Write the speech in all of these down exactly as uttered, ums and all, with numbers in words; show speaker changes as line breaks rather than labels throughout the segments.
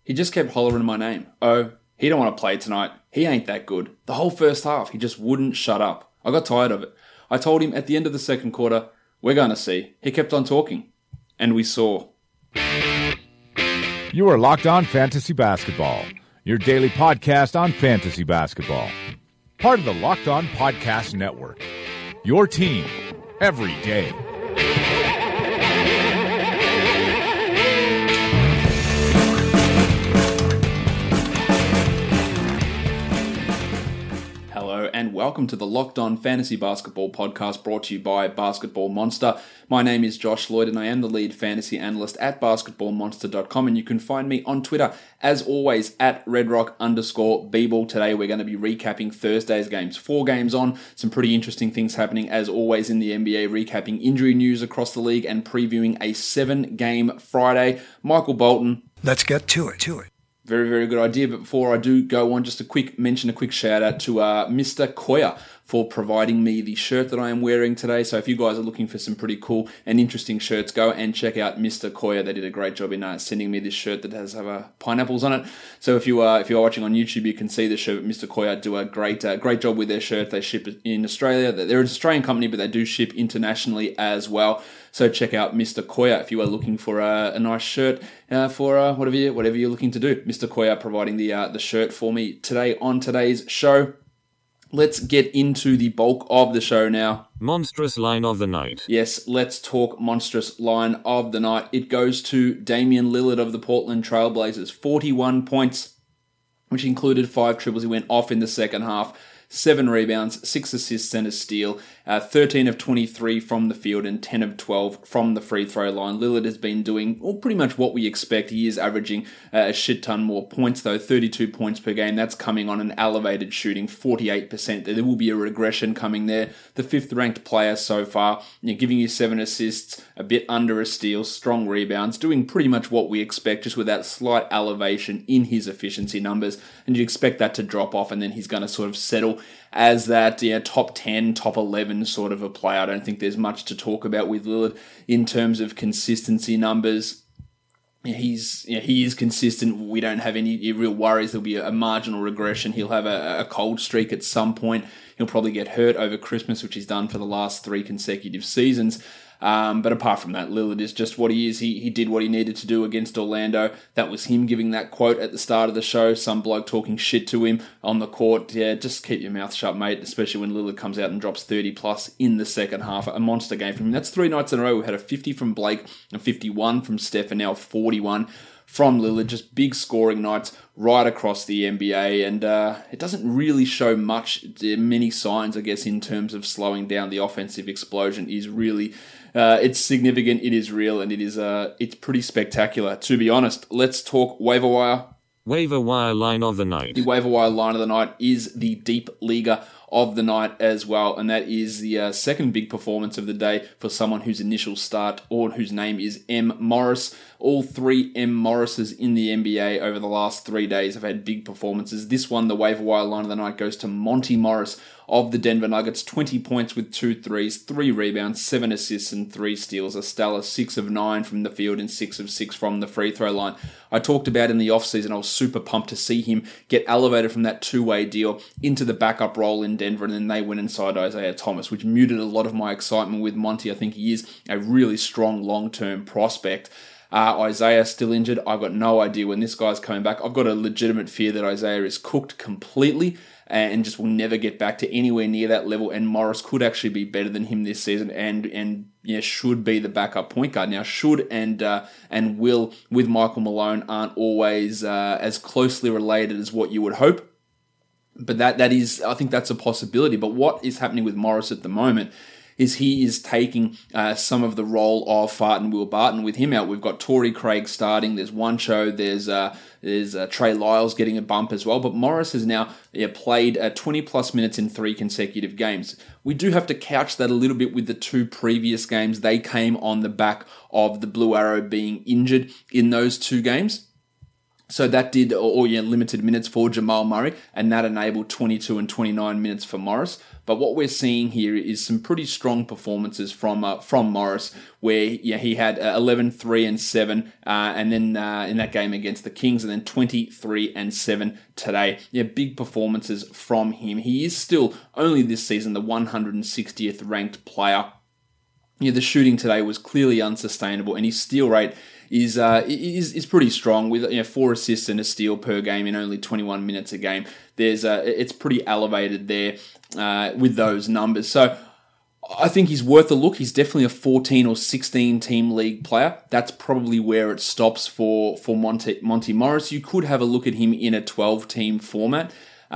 He just kept hollering my name. Oh, he don't want to play tonight. He ain't that good. The whole first half, he just wouldn't shut up. I got tired of it. I told him at the end of the second quarter, we're going to see. He kept on talking. And we saw.
You are Locked On Fantasy Basketball, your daily podcast on fantasy basketball. Part of the Locked On Podcast Network. Your team every day.
Hello and welcome to the Locked On Fantasy Basketball podcast brought to you by Basketball Monster. My name is Josh Lloyd and I am the lead fantasy analyst at basketball monster dot com, and you can find me on Twitter as always at redrock underscore bball. Today we're going to be recapping Thursday's games. Four games on, some pretty interesting things happening as always in the N B A, recapping injury news across the league and previewing a seven game Friday. Michael Bolton.
Let's get to it, to it.
Very, very good idea. But before I do go on, just a quick mention, a quick shout out to uh, Mister Koya for providing me the shirt that I am wearing today. So if you guys are looking for some pretty cool and interesting shirts, go and check out Mister Koya. They did a great job in uh, sending me this shirt that has uh, pineapples on it. So if you are if you are watching on YouTube, you can see the shirt. Mister Koya do a great uh, great job with their shirt. They ship it in Australia. They're an Australian company, but they do ship internationally as well. So check out Mister Koya if you are looking for a, a nice shirt uh, for uh, whatever you whatever you're looking to do. Mister Koya providing the uh, the shirt for me today on today's show. Let's get into the bulk of the show now.
Monstrous line of the night.
Yes, let's talk monstrous line of the night. It goes to Damian Lillard of the Portland Trail Blazers. forty-one points, which included five triples. He went off in the second half. Seven rebounds, six assists and a steal, uh, thirteen of twenty-three from the field and ten of twelve from the free throw line. Lillard has been doing well, pretty much what we expect. He is averaging uh, a shit ton more points though, thirty-two points per game. That's coming on an elevated shooting, forty-eight percent. There will be a regression coming there. The fifth ranked player so far, you know, giving you seven assists, a bit under a steal, strong rebounds, doing pretty much what we expect, just with that slight elevation in his efficiency numbers. And you expect that to drop off and then he's going to sort of settle as that you know, top ten, top eleven sort of a player. I don't think there's much to talk about with Lillard in terms of consistency numbers. He's you know, he is consistent. We don't have any real worries. There'll be a marginal regression. He'll have a, a cold streak at some point. He'll probably get hurt over Christmas, which he's done for the last three consecutive seasons. Um, but apart from that, Lillard is just what he is. He he did what he needed to do against Orlando. That was him giving that quote at the start of the show. Some bloke talking shit to him on the court. Yeah, just keep your mouth shut, mate, especially when Lillard comes out and drops thirty plus in the second half. A monster game from him. That's three nights in a row. We had a fifty from Blake, a fifty-one from Steph, and now forty-one from Lillard. Just big scoring nights right across the N B A, and uh, it doesn't really show much, many signs, I guess, in terms of slowing down. The offensive explosion is really, uh, it's significant, it is real, and it is uh, it's pretty spectacular, to be honest. Let's talk waiver wire.
Waiver wire line of the night.
The waiver wire line of the night is the deep leaguer of the night as well, and that is the uh, second big performance of the day for someone whose initial start or whose name is M. Morris. All three M. Morrises in the N B A over the last three days have had big performances. This one, the waiver wire line of the night, goes to Monty Morris of the Denver Nuggets. twenty points with two threes, three rebounds, seven assists and three steals. A stellar six of nine from the field and six of six from the free throw line. I talked about in the offseason, I was super pumped to see him get elevated from that two-way deal into the backup role in Denver, and then they went inside Isaiah Thomas, which muted a lot of my excitement with Monty. I think he is a really strong long-term prospect. Uh, Isaiah still injured. I've got no idea when this guy's coming back. I've got a legitimate fear that Isaiah is cooked completely and just will never get back to anywhere near that level. And Morris could actually be better than him this season, and and yeah, should be the backup point guard. Now, should and uh, and will with Michael Malone aren't always uh, as closely related as what you would hope. But that that is, I think that's a possibility. But what is happening with Morris at the moment is he is taking uh, some of the role of Fart and Will Barton. With him out, we've got Torrey Craig starting. There's one show. There's uh, there's uh, Trey Lyles getting a bump as well. But Morris has now yeah, played uh, twenty plus minutes in three consecutive games. We do have to couch that a little bit with the two previous games. They came on the back of the Blue Arrow being injured in those two games. So that did, or, or yeah, limited minutes for Jamal Murray, and that enabled twenty-two and twenty-nine minutes for Morris. But what we're seeing here is some pretty strong performances from uh, from Morris, where yeah, he had uh, eleven, three, and seven, uh, and then uh, in that game against the Kings, and then twenty-three and seven today. Yeah, big performances from him. He is still only this season the one hundred sixtieth ranked player. Yeah, the shooting today was clearly unsustainable, and his steal rate is uh, is is pretty strong with you know, four assists and a steal per game in only twenty-one minutes a game. There's uh, it's pretty elevated there uh, with those numbers. So I think he's worth a look. He's definitely a fourteen or sixteen team league player. That's probably where it stops for for Monty, Monty Morris. You could have a look at him in a twelve team format.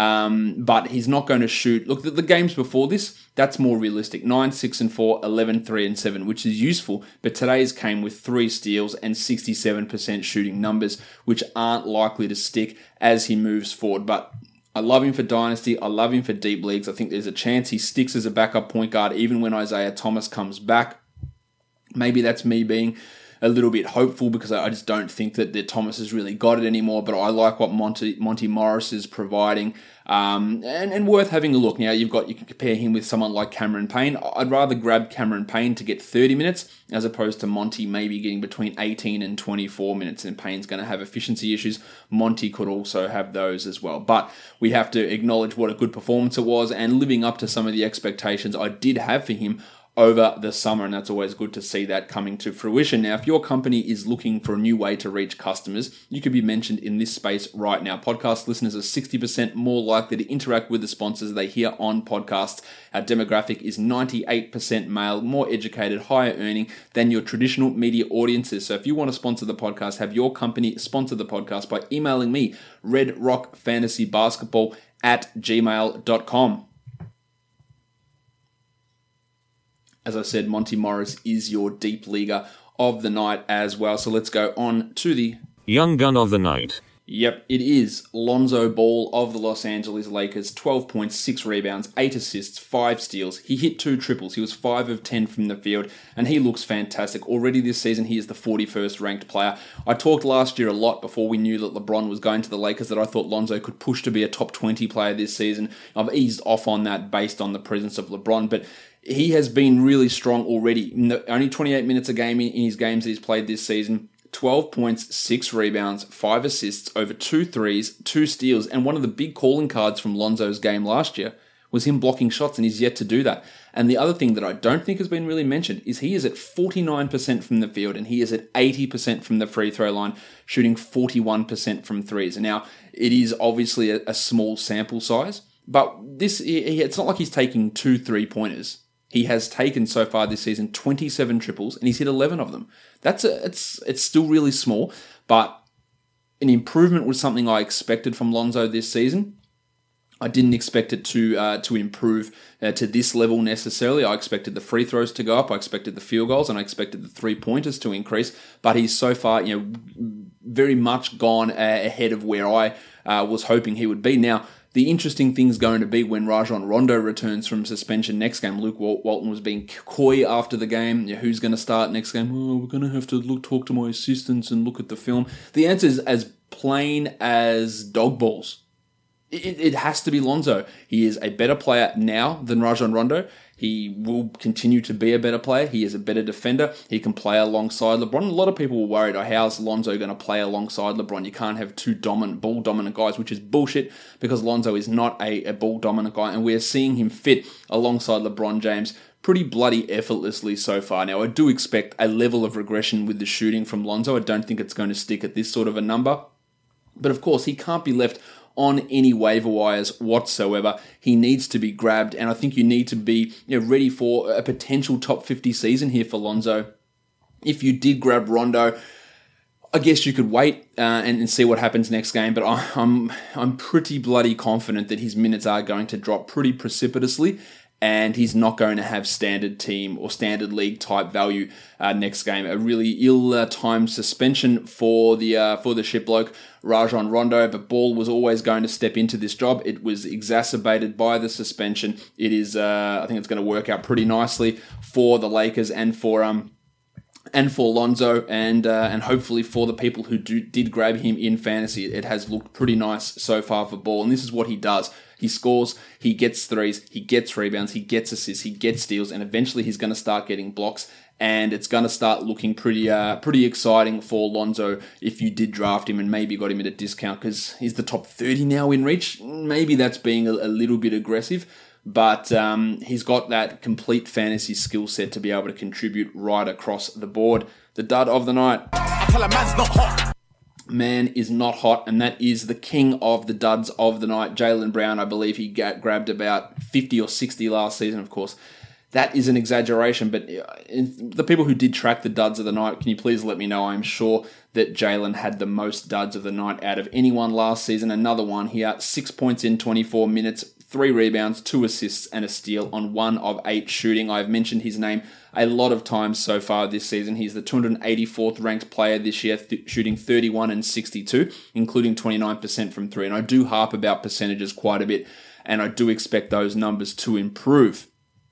Um, but he's not going to shoot. Look, the, the games before this, that's more realistic. nine, six, and four, eleven, three, and seven, which is useful. But today's came with three steals and sixty-seven percent shooting numbers, which aren't likely to stick as he moves forward. But I love him for Dynasty. I love him for deep leagues. I think there's a chance he sticks as a backup point guard even when Isaiah Thomas comes back. Maybe that's me being a little bit hopeful because I just don't think that, that Thomas has really got it anymore, but I like what Monty Monty Morris is providing, um, and, and worth having a look. Now, you've got you can compare him with someone like Cameron Payne. I'd rather grab Cameron Payne to get thirty minutes as opposed to Monty maybe getting between eighteen and twenty-four minutes, and Payne's going to have efficiency issues. Monty could also have those as well, but we have to acknowledge what a good performance it was and living up to some of the expectations I did have for him over the summer, and that's always good to see that coming to fruition. Now, if your company is looking for a new way to reach customers, you could be mentioned in this space right now. Podcast listeners are sixty percent more likely to interact with the sponsors they hear on podcasts. Our demographic is ninety-eight percent male, more educated, higher earning than your traditional media audiences. So if you want to sponsor the podcast, have your company sponsor the podcast by emailing me, redrockfantasybasketball at gmail dot com. As I said, Monty Morris is your deep leaguer of the night as well. So let's go on to the
Young Gun of the Night.
Yep, it is Lonzo Ball of the Los Angeles Lakers. twelve points, six rebounds, eight assists, five steals. He hit two triples. He was five of ten from the field, and he looks fantastic. Already this season, he is the forty-first ranked player. I talked last year a lot before we knew that LeBron was going to the Lakers that I thought Lonzo could push to be a top twenty player this season. I've eased off on that based on the presence of LeBron, but he has been really strong already. In the, only twenty-eight minutes a game in, in his games that he's played this season. twelve points, six rebounds, five assists, over two threes, two steals, and one of the big calling cards from Lonzo's game last year was him blocking shots, and he's yet to do that. And the other thing that I don't think has been really mentioned is he is at forty-nine percent from the field, and he is at eighty percent from the free throw line, shooting forty-one percent from threes. And now, it is obviously a, a small sample size, but this it's not like he's taking two three-pointers. He has taken so far this season twenty-seven triples, and he's hit eleven of them. That's a, it's it's still really small, but an improvement was something I expected from Lonzo this season. I didn't expect it to uh, to improve uh, to this level necessarily. I expected the free throws to go up, I expected the field goals, and I expected the three pointers to increase. But he's so far, you know, very much gone uh, ahead of where I uh, was hoping he would be. Now, the interesting thing's going to be when Rajon Rondo returns from suspension next game. Luke Walton was being coy after the game. Yeah, who's going to start next game? Oh, we're going to have to look, talk to my assistants and look at the film. The answer is as plain as dog balls. It, it has to be Lonzo. He is a better player now than Rajon Rondo. He will continue to be a better player. He is a better defender. He can play alongside LeBron. A lot of people were worried, oh, how's Lonzo going to play alongside LeBron? You can't have two dominant, ball-dominant guys, which is bullshit because Lonzo is not a, a ball-dominant guy, and we're seeing him fit alongside LeBron James pretty bloody effortlessly so far. Now, I do expect a level of regression with the shooting from Lonzo. I don't think it's going to stick at this sort of a number. But of course, he can't be left on any waiver wires whatsoever. He needs to be grabbed, and I think you need to be you know, ready for a potential top fifty season here for Lonzo. If you did grab Rondo, I guess you could wait uh, and, and see what happens next game, but I, I'm I'm pretty bloody confident that his minutes are going to drop pretty precipitously, and he's not going to have standard team or standard league type value uh, next game. A really ill-timed suspension for the uh, for the shit bloke Rajon Rondo, but Ball was always going to step into this job. It was exacerbated by the suspension. It is, uh, I think, it's going to work out pretty nicely for the Lakers and for um and for Lonzo, and uh, and hopefully for the people who do, did grab him in fantasy, it has looked pretty nice so far for Ball. And this is what he does. He scores, he gets threes, he gets rebounds, he gets assists, he gets steals, and eventually he's going to start getting blocks. And it's going to start looking pretty uh, pretty exciting for Lonzo if you did draft him and maybe got him at a discount, because he's the top thirty now in reach. Maybe that's being a, a little bit aggressive. But um, he's got that complete fantasy skill set to be able to contribute right across the board. The dud of the night. I tell a man's not hot. Man is not hot, and that is the king of the duds of the night, Jaylen Brown. I believe he got, grabbed about fifty or sixty last season, of course. That is an exaggeration, but the people who did track the duds of the night, can you please let me know? I'm sure that Jaylen had the most duds of the night out of anyone last season. Another one, he had six points in twenty-four minutes, three rebounds, two assists, and a steal on one of eight shooting. I've mentioned his name a lot of times so far this season. He's the two hundred eighty-fourth ranked player this year, th- shooting thirty-one and sixty-two, including twenty-nine percent from three. And I do harp about percentages quite a bit, and I do expect those numbers to improve.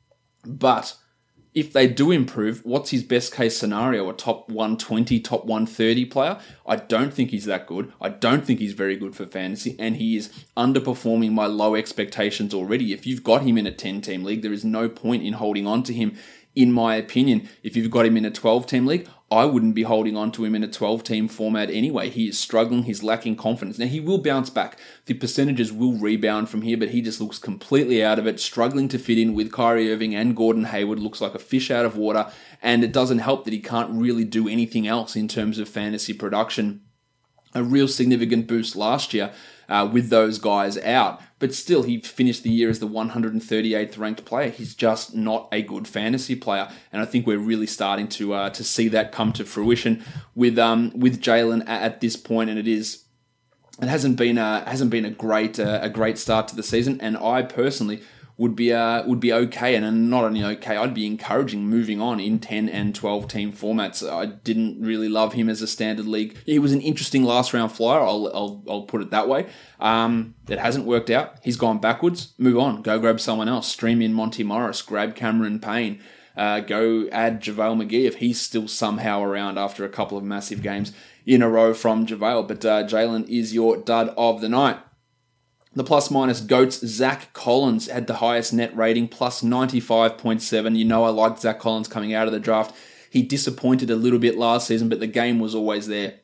But if they do improve, what's his best case scenario? A top one twenty, top one thirty player? I don't think he's that good. I don't think he's very good for fantasy, and he is underperforming my low expectations already. If you've got him in a ten-team league, there is no point in holding on to him, in my opinion. If you've got him in a twelve-team league, I wouldn't be holding on to him in a twelve-team format anyway. He is struggling. He's lacking confidence. Now, he will bounce back. The percentages will rebound from here, but he just looks completely out of it, struggling to fit in with Kyrie Irving and Gordon Hayward. Looks like a fish out of water, and it doesn't help that he can't really do anything else in terms of fantasy production. A real significant boost last year uh, with those guys out, but still he finished the year as the one hundred thirty-eighth ranked player. He's just not a good fantasy player, and I think we're really starting to uh, to see that come to fruition with um with Jaylen at, at this point, and it is it hasn't been a hasn't been a great uh, a great start to the season, and I personally would be uh, would be okay, and not only okay, I'd be encouraging moving on in ten and twelve team formats. I didn't really love him as a standard league. He was an interesting last round flyer. I'll I'll, I'll put it that way. Um, it hasn't worked out. He's gone backwards. Move on. Go grab someone else. Stream in Monty Morris. Grab Cameron Payne. Uh, go add JaVale McGee if he's still somehow around after a couple of massive games in a row from JaVale. But uh, Jaylen is your dud of the night. The plus-minus GOATs, Zach Collins had the highest net rating, plus ninety-five point seven. You know I liked Zach Collins coming out of the draft. He disappointed a little bit last season, but the game was always there.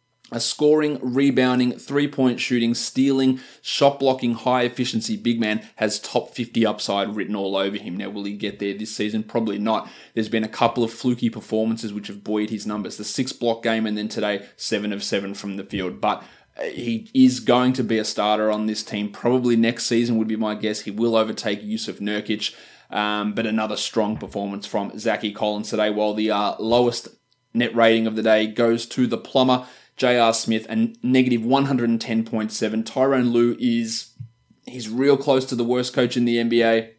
A scoring, rebounding, three-point shooting, stealing, shot-blocking, high-efficiency big man has top fifty upside written all over him. Now, will he get there this season? Probably not. There's been a couple of fluky performances which have buoyed his numbers. The six-block game, and then today, seven of seven from the field. But he is going to be a starter on this team. Probably next season would be my guess. He will overtake Yusuf Nurkic. Um, but another strong performance from Zachy Collins today, while the uh, lowest net rating of the day goes to the plumber, J R Smith, and negative one hundred ten point seven. Tyronn Lue is he's real close to the worst coach in the N B A.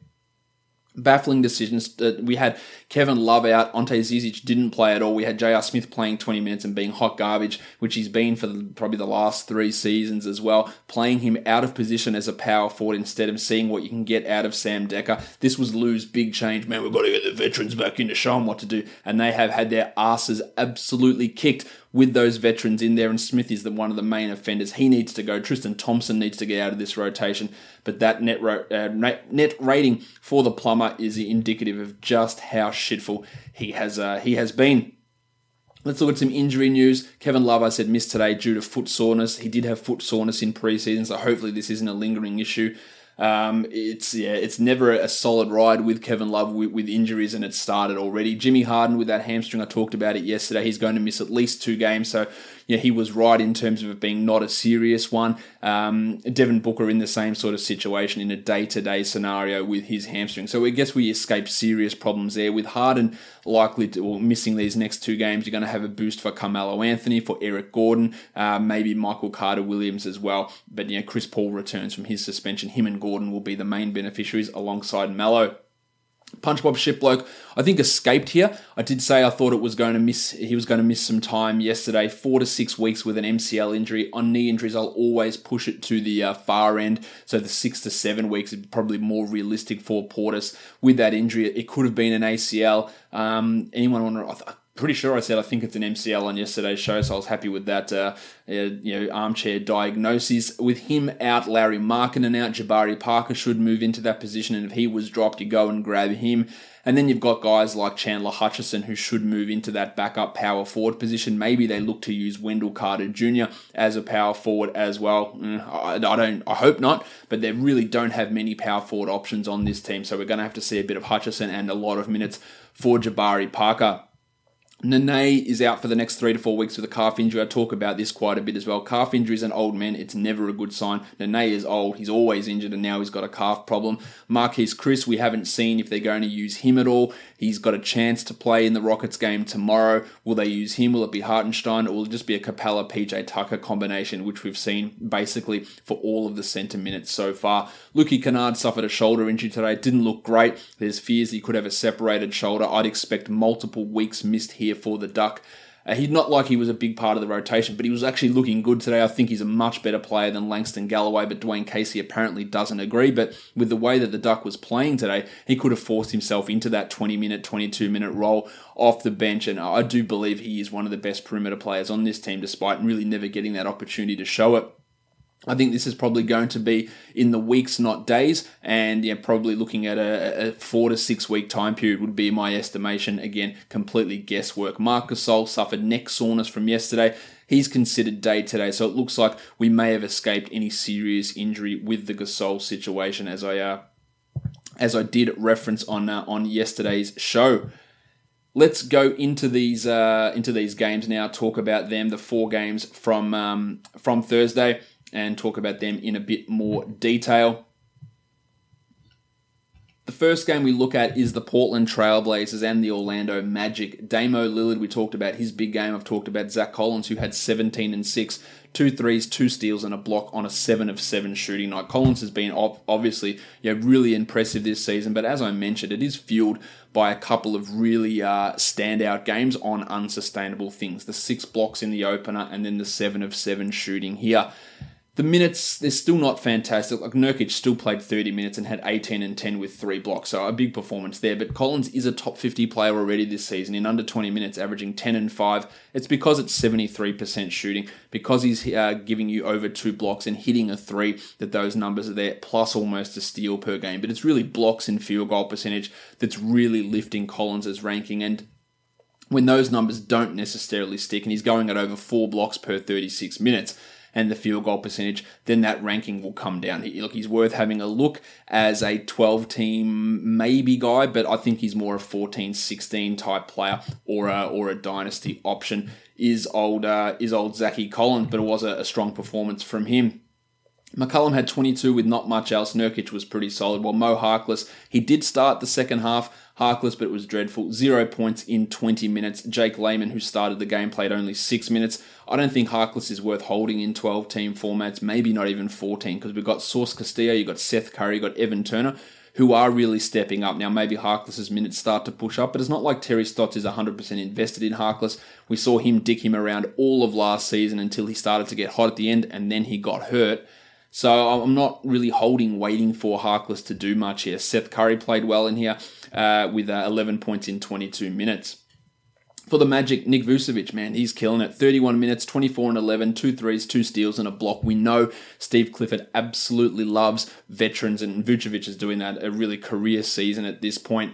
Baffling decisions. Uh, we had Kevin Love out. Ante Zizic didn't play at all. We had J R Smith playing twenty minutes and being hot garbage, which he's been for the, probably the last three seasons as well. Playing him out of position as a power forward instead of seeing what you can get out of Sam Dekker. This was Lou's big change. Man, we've got to get the veterans back in to show them what to do. And they have had their asses absolutely kicked with those veterans in there, and Smith is the, one of the main offenders. He needs to go. Tristan Thompson needs to get out of this rotation. But that net ro- uh, net rating for the plumber is indicative of just how shitful he has uh, he has been. Let's look at some injury news. Kevin Love, I said, missed today due to foot soreness. He did have foot soreness in preseason, so hopefully this isn't a lingering issue. Um, it's yeah, it's never a solid ride with Kevin Love with, with injuries, and it started already. Jimmy Harden with that hamstring, I talked about it yesterday. He's going to miss at least two games, so yeah, he was right in terms of it being not a serious one. Um, Devin Booker in the same sort of situation in a day-to-day scenario with his hamstring. So I guess we escaped serious problems there. With Harden likely to, or missing these next two games, you're going to have a boost for Carmelo Anthony, for Eric Gordon, uh, maybe Michael Carter-Williams as well. But you know, Chris Paul returns from his suspension. Him and Gordon will be the main beneficiaries alongside Melo. Punch Bob Shipbloke, I think, escaped here. I did say I thought it was going to miss. He was going to miss some time yesterday. Four to six weeks with an M C L injury. On knee injuries, I'll always push it to the uh, far end. So the six to seven weeks is probably more realistic for Portis. With that injury, it could have been an A C L. Um, anyone want to? pretty sure I said I think it's an M C L on yesterday's show, so I was happy with that uh, uh, you know, armchair diagnosis. With him out, Larry Markkinen out, Jabari Parker should move into that position, and if he was dropped, you go and grab him. And then you've got guys like Chandler Hutchison who should move into that backup power forward position. Maybe they look to use Wendell Carter Junior as a power forward as well. I, I don't. I hope not, but they really don't have many power forward options on this team, so we're going to have to see a bit of Hutchison and a lot of minutes for Jabari Parker. Nene is out for the next three to four weeks with a calf injury. I talk about this quite a bit as well. Calf injuries and old men, it's never a good sign. Nene is old. He's always injured, and now he's got a calf problem. Marquise Chris, we haven't seen if they're going to use him at all. He's got a chance to play in the Rockets game tomorrow. Will they use him? Will it be Hartenstein? Or will it just be a Capella P J Tucker combination, which we've seen basically for all of the centre minutes so far? Luki Kennard suffered a shoulder injury today. It didn't look great. There's fears he could have a separated shoulder. I'd expect multiple weeks missed here for the Duck. Uh, he's not like he was a big part of the rotation, but he was actually looking good today. I think he's a much better player than Langston Galloway, but Dwayne Casey apparently doesn't agree. But with the way that the Duck was playing today, he could have forced himself into that twenty-minute, twenty-two-minute role off the bench, and I do believe he is one of the best perimeter players on this team, despite really never getting that opportunity to show it. I think this is probably going to be in the weeks, not days, and yeah, probably looking at a, a four to six week time period would be my estimation. Again, completely guesswork. Marc Gasol suffered neck soreness from yesterday. He's considered day today, so it looks like we may have escaped any serious injury with the Gasol situation, as I uh, as I did reference on uh, on yesterday's show. Let's go into these uh, into these games now. Talk about them, the four games from um, from Thursday, and talk about them in a bit more detail. The first game we look at is the Portland Trailblazers and the Orlando Magic. Damo Lillard, we talked about his big game. I've talked about Zach Collins, who had seventeen and six, two threes, two steals, and a block on a seven of seven shooting night. Collins has been obviously you know, really impressive this season, but as I mentioned, it is fueled by a couple of really uh, standout games on unsustainable things. The six blocks in the opener and then the seven of seven shooting here. The minutes, they're still not fantastic. Like Nurkic still played thirty minutes and had eighteen and ten with three blocks, so a big performance there. But Collins is a top fifty player already this season in under twenty minutes, averaging ten and five. It's because it's seventy-three percent shooting, because he's uh, giving you over two blocks and hitting a three, that those numbers are there, plus almost a steal per game. But it's really blocks and field goal percentage that's really lifting Collins' ranking. And when those numbers don't necessarily stick, and he's going at over four blocks per thirty-six minutes, and the field goal percentage, then that ranking will come down. He, look, he's worth having a look as a twelve-team maybe guy, but I think he's more a fourteen sixteen type player or a, or a dynasty option. Is old uh, is old Zachy Collins, but it was a, a strong performance from him. McCollum had twenty-two with not much else. Nurkic was pretty solid, while Mo Harkless, he did start the second half, Harkless, but it was dreadful. Zero points in twenty minutes. Jake Layman, who started the game, played only six minutes. I don't think Harkless is worth holding in twelve-team formats, maybe not even fourteen, because we've got Source Castillo, you've got Seth Curry, you've got Evan Turner, who are really stepping up. Now, maybe Harkless' minutes start to push up, but it's not like Terry Stotts is one hundred percent invested in Harkless. We saw him dick him around all of last season until he started to get hot at the end, and then he got hurt. So I'm not really holding, waiting for Harkless to do much here. Seth Curry played well in here uh, with uh, eleven points in twenty-two minutes. For the Magic, Nick Vucevic, man, he's killing it. thirty-one minutes, twenty-four and eleven, two threes, two steals, and a block. We know Steve Clifford absolutely loves veterans, and Vucevic is doing that, a really career season at this point.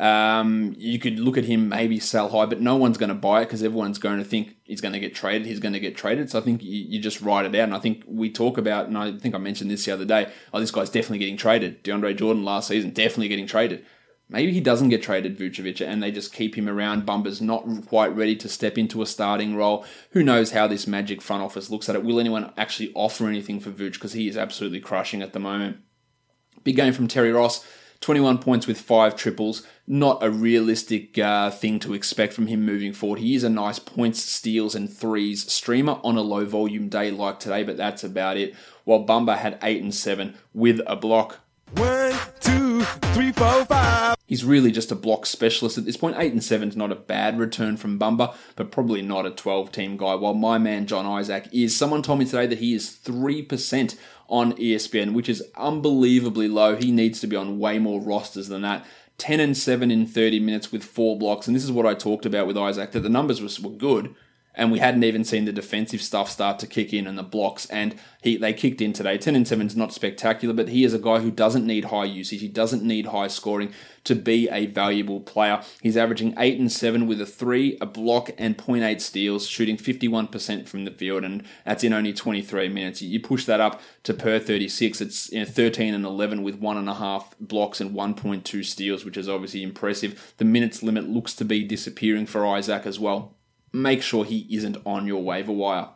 Um, you could look at him, maybe sell high, but no one's going to buy it because everyone's going to think he's going to get traded. He's going to get traded. So I think you, you just write it out. And I think we talk about, and I think I mentioned this the other day, oh, this guy's definitely getting traded. DeAndre Jordan last season, definitely getting traded. Maybe he doesn't get traded, Vucevic, and they just keep him around. Bumper's not quite ready to step into a starting role. Who knows how this Magic front office looks at it? Will anyone actually offer anything for Vuce? Because he is absolutely crushing at the moment. Big game from Terry Ross. twenty-one points with five triples. Not a realistic uh, thing to expect from him moving forward. He is a nice points, steals, and threes streamer on a low-volume day like today, but that's about it. While Bumba had eight and seven with a block.
One, two, three, four, five.
He's really just a block specialist at this point. eight and seven is not a bad return from Bumba, but probably not a twelve-team guy. While my man John Isaac is. Someone told me today that he is three percent on E S P N, which is unbelievably low. He needs to be on way more rosters than that. ten and seven in thirty minutes with four blocks. And this is what I talked about with Isaac, that the numbers was, were good. And we hadn't even seen the defensive stuff start to kick in and the blocks. And he they kicked in today. ten and seven is not spectacular, but he is a guy who doesn't need high usage. He doesn't need high scoring to be a valuable player. He's averaging eight and seven with a three, a block, and point eight steals, shooting fifty-one percent from the field. And that's in only twenty-three minutes. You push that up to per thirty-six. It's you know, thirteen and eleven with one and a half blocks and one point two steals, which is obviously impressive. The minutes limit looks to be disappearing for Isaac as well. Make sure he isn't on your waiver wire.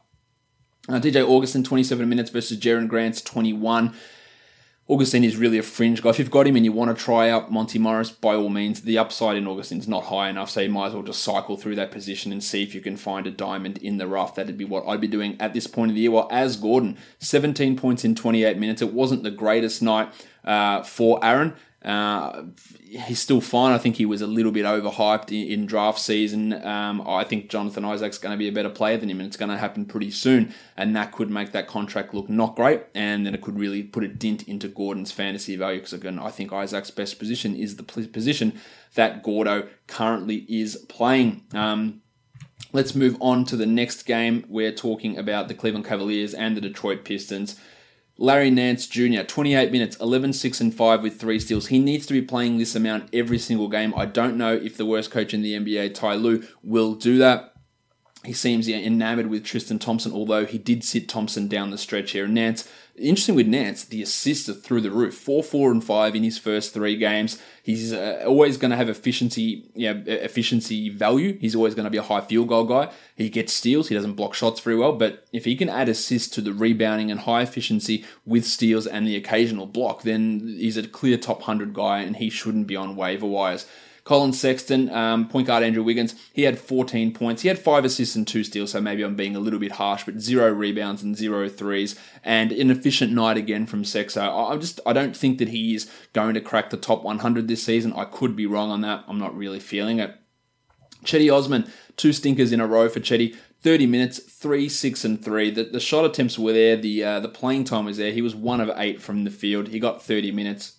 Uh, D J Augustin, twenty-seven minutes versus Jaren Grant's twenty-one. Augustin is really a fringe guy. If you've got him and you want to try out Monty Morris, by all means, the upside in Augustin's not high enough, so you might as well just cycle through that position and see if you can find a diamond in the rough. That'd be what I'd be doing at this point of the year. Well, as Gordon, seventeen points in twenty-eight minutes. It wasn't the greatest night uh, for Aaron. Uh, he's still fine. I think he was a little bit overhyped in, in draft season. Um, I think Jonathan Isaac's going to be a better player than him, and it's going to happen pretty soon. And that could make that contract look not great, and then it could really put a dent into Gordon's fantasy value. Because again, I think Isaac's best position is the position that Gordo currently is playing. Um, let's move on to the next game. We're talking about the Cleveland Cavaliers and the Detroit Pistons. Larry Nance Junior, twenty-eight minutes, eleven, six, and five with three steals. He needs to be playing this amount every single game. I don't know if the worst coach in the N B A, Ty Lue, will do that. He seems yeah, enamored with Tristan Thompson, although he did sit Thompson down the stretch here. Nance, interesting with Nance, the assists are through the roof. Four, four, and five in his first three games. He's uh, always going to have efficiency, yeah, efficiency value. He's always going to be a high field goal guy. He gets steals. He doesn't block shots very well, but if he can add assists to the rebounding and high efficiency with steals and the occasional block, then he's a clear top one hundred guy, and he shouldn't be on waiver wires. Colin Sexton, um, point guard Andrew Wiggins, he had fourteen points. He had five assists and two steals, so maybe I'm being a little bit harsh, but zero rebounds and zero threes, and an efficient night again from Sexo. I just I don't think that he is going to crack the top one hundred this season. I could be wrong on that. I'm not really feeling it. Chetty Osman, two stinkers in a row for Chetty. thirty minutes, three, six, and three. The, the shot attempts were there. The uh, the playing time was there. He was one of eight from the field. He got thirty minutes.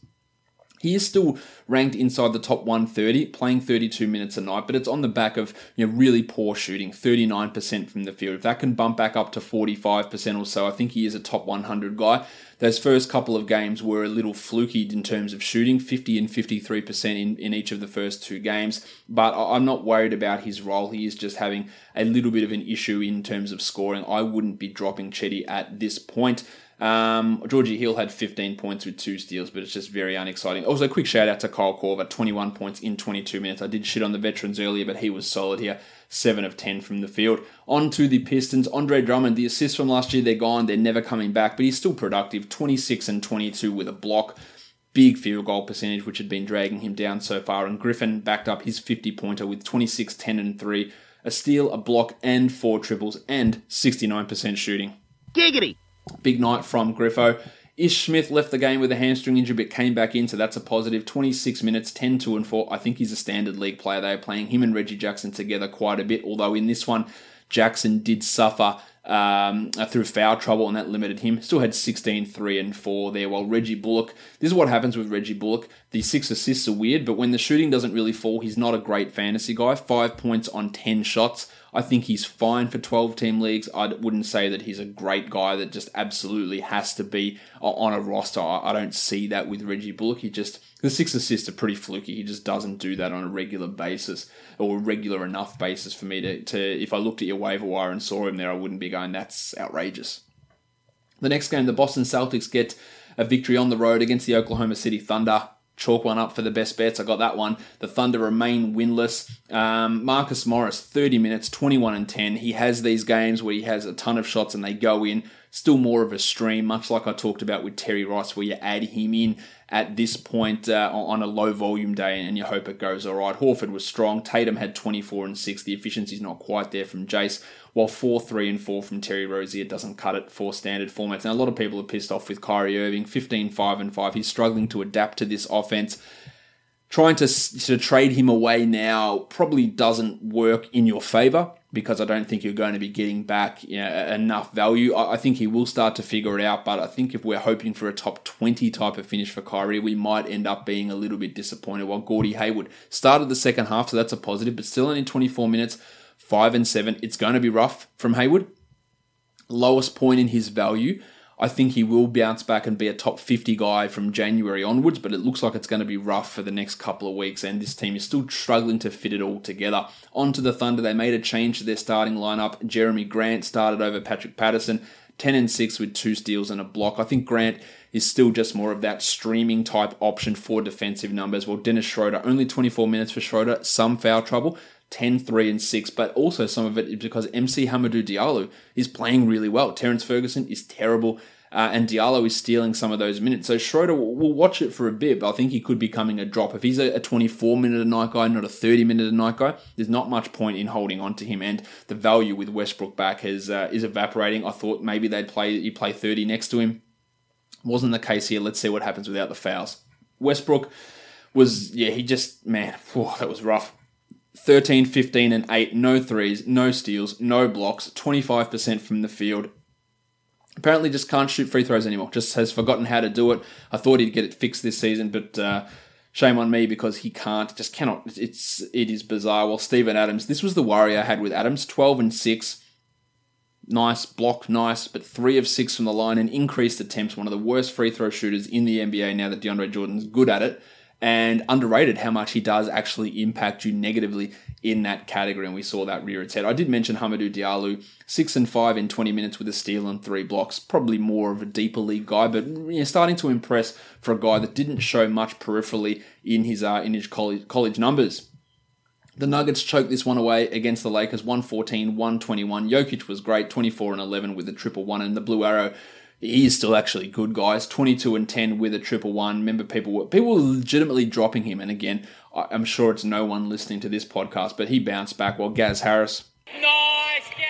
He is still ranked inside the top one thirty, playing thirty-two minutes a night, but it's on the back of you know, really poor shooting, thirty-nine percent from the field. If that can bump back up to forty-five percent or so, I think he is a top one hundred guy. Those first couple of games were a little fluky in terms of shooting, fifty and fifty-three percent in, in each of the first two games, but I'm not worried about his role. He is just having a little bit of an issue in terms of scoring. I wouldn't be dropping Chetty at this point. Um, Georgie Hill had fifteen points with two steals, but it's just very unexciting. Also, a quick shout out to Kyle Korver, twenty-one points in twenty-two minutes. I did shit on the veterans earlier, but he was solid here. seven of ten from the field. On to the Pistons. Andre Drummond, the assists from last year, they're gone. They're never coming back, but he's still productive. twenty-six and twenty-two with a block. Big field goal percentage, which had been dragging him down so far. And Griffin backed up his fifty-pointer with twenty-six, ten, and three. A steal, a block, and four triples, and sixty-nine percent shooting.
Giggity!
Big night from Griffo. Ish Smith left the game with a hamstring injury but came back in, so that's a positive. twenty-six minutes, ten, two, and four. I think he's a standard league player. They are playing him and Reggie Jackson together quite a bit, although in this one, Jackson did suffer um, through foul trouble, and that limited him. Still had sixteen, three, and four there, while Reggie Bullock, this is what happens with Reggie Bullock. The six assists are weird, but when the shooting doesn't really fall, he's not a great fantasy guy. Five points on ten shots. I think he's fine for twelve-team leagues. I wouldn't say that he's a great guy that just absolutely has to be on a roster. I don't see that with Reggie Bullock. He just, the six assists are pretty fluky. He just doesn't do that on a regular basis, or a regular enough basis for me to, to if I looked at your waiver wire and saw him there, I wouldn't be going, that's outrageous. The next game, the Boston Celtics get a victory on the road against the Oklahoma City Thunder. Chalk one up for the best bets. I got that one. The Thunder remain winless. Um, Marcus Morris, thirty minutes, twenty-one and ten. He has these games where he has a ton of shots and they go in. Still more of a stream, much like I talked about with Terry Ross, where you add him in at this point uh, on a low volume day and you hope it goes all right. Horford was strong. Tatum had twenty-four and six. The efficiency's not quite there from Jace, while four, three, and four from Terry Rozier doesn't cut it for standard formats. Now, a lot of people are pissed off with Kyrie Irving, fifteen, five, and five. He's struggling to adapt to this offense. Trying to, to trade him away now probably doesn't work in your favor. because I don't think you're going to be getting back you know, enough value. I, I think he will start to figure it out, but I think if we're hoping for a top twenty type of finish for Kyrie, we might end up being a little bit disappointed. While Gordy Hayward started the second half, so that's a positive, but still only twenty-four minutes, five and seven. It's going to be rough from Hayward. Lowest point in his value. I think he will bounce back and be a top fifty guy from January onwards, but it looks like it's going to be rough for the next couple of weeks, and this team is still struggling to fit it all together. On to the Thunder, they made a change to their starting lineup. Jeremy Grant started over Patrick Patterson, ten and six with two steals and a block. I think Grant is still just more of that streaming type option for defensive numbers, while Dennis Schroeder, only twenty-four minutes for Schroeder, some foul trouble, ten, three, and six, but also some of it is because M C Hamidou Diallo is playing really well. Terrence Ferguson is terrible, uh, and Diallo is stealing some of those minutes. So Schroeder, we'll watch it for a bit, but I think he could be coming a drop. If he's a twenty-four minute a night guy, not a thirty minute a night guy, there's not much point in holding on to him, and the value with Westbrook back has, uh, is evaporating. I thought maybe they'd play he play thirty next to him. Wasn't the case here. Let's see what happens without the fouls. Westbrook was, yeah, he just, man, whew, that was rough. thirteen, fifteen, and eight, no threes, no steals, no blocks, twenty-five percent from the field. Apparently just can't shoot free throws anymore, just has forgotten how to do it. I thought he'd get it fixed this season, but uh, shame on me because he can't, just cannot. It's, it is bizarre. Well, Steven Adams, this was the worry I had with Adams, twelve and six. Nice, block, nice, but three of six from the line and increased attempts, one of the worst free throw shooters in the N B A now that DeAndre Jordan's good at it. And underrated how much he does actually impact you negatively in that category, and we saw that rear its head. I did mention Hamidou Diallo, six and five in twenty minutes with a steal and three blocks. Probably more of a deeper league guy, but you know, starting to impress for a guy that didn't show much peripherally in his uh, in his college, college numbers. The Nuggets choked this one away against the Lakers, one fourteen, one twenty-one. Jokic was great, twenty-four and eleven with a triple one, and the Blue Arrow, he is still actually good, guys. twenty-two and ten with a triple one. Remember, people were people were legitimately dropping him. And again, I'm sure it's no one listening to this podcast, but he bounced back while Gaz Harris
Nice, Gary!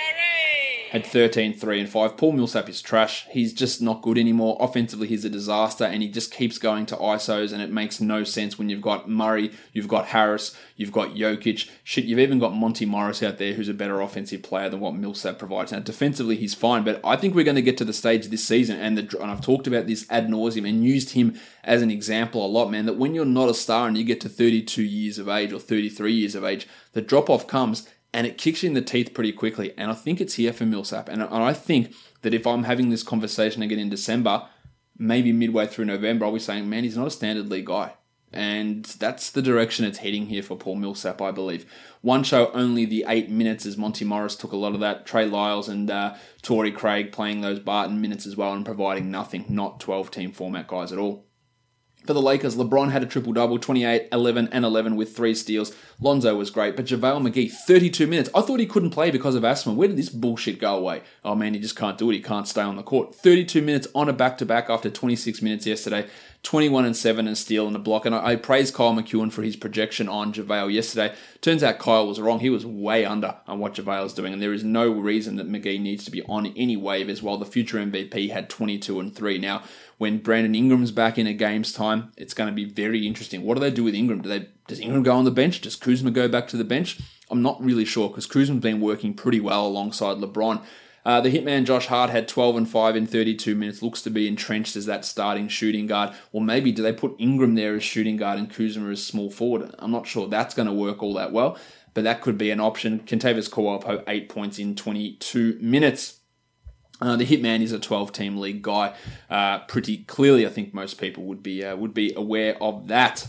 had thirteen, three, and five. Paul Millsap is trash. He's just not good anymore. Offensively, he's a disaster, and he just keeps going to I S Os, and it makes no sense when you've got Murray, you've got Harris, you've got Jokic. Shit, you've even got Monty Morris out there who's a better offensive player than what Millsap provides. Now, defensively, he's fine, but I think we're going to get to the stage this season, and, the, and I've talked about this ad nauseum and used him as an example a lot, man, that when you're not a star and you get to thirty-two years of age or thirty-three years of age, the drop-off comes, and it kicks you in the teeth pretty quickly. And I think it's here for Millsap. And I think that if I'm having this conversation again in December, maybe midway through November, I'll be saying, man, he's not a standard league guy. And that's the direction it's heading here for Paul Millsap, I believe. One show, only the eight minutes, as Monty Morris took a lot of that. Trey Lyles and uh, Torrey Craig playing those Barton minutes as well and providing nothing. Not twelve-team format guys at all. For the Lakers, LeBron had a triple-double, twenty-eight, eleven, and eleven with three steals. Lonzo was great, but JaVale McGee, thirty-two minutes. I thought he couldn't play because of asthma. Where did this bullshit go away? Oh man, he just can't do it. He can't stay on the court. thirty-two minutes on a back-to-back after twenty-six minutes yesterday. twenty-one and seven and steal and a block. And I, I praise Kyle McEwen for his projection on JaVale yesterday. Turns out Kyle was wrong. He was way under on what JaVale's doing, and there is no reason that McGee needs to be on any waivers while the future M V P had twenty-two and three. Now, when Brandon Ingram's back in a game's time, it's going to be very interesting. What do they do with Ingram? Do they Does Ingram go on the bench? Does Kuzma go back to the bench? I'm not really sure because Kuzma's been working pretty well alongside LeBron. Uh, the hitman Josh Hart had twelve and five in thirty-two minutes, looks to be entrenched as that starting shooting guard. Or maybe do they put Ingram there as shooting guard and Kuzma as small forward? I'm not sure that's going to work all that well, but that could be an option. Kentavious Kawhi, eight points in twenty-two minutes. Uh, the hitman is a twelve-team league guy. Uh, pretty clearly, I think most people would be uh, would be aware of that.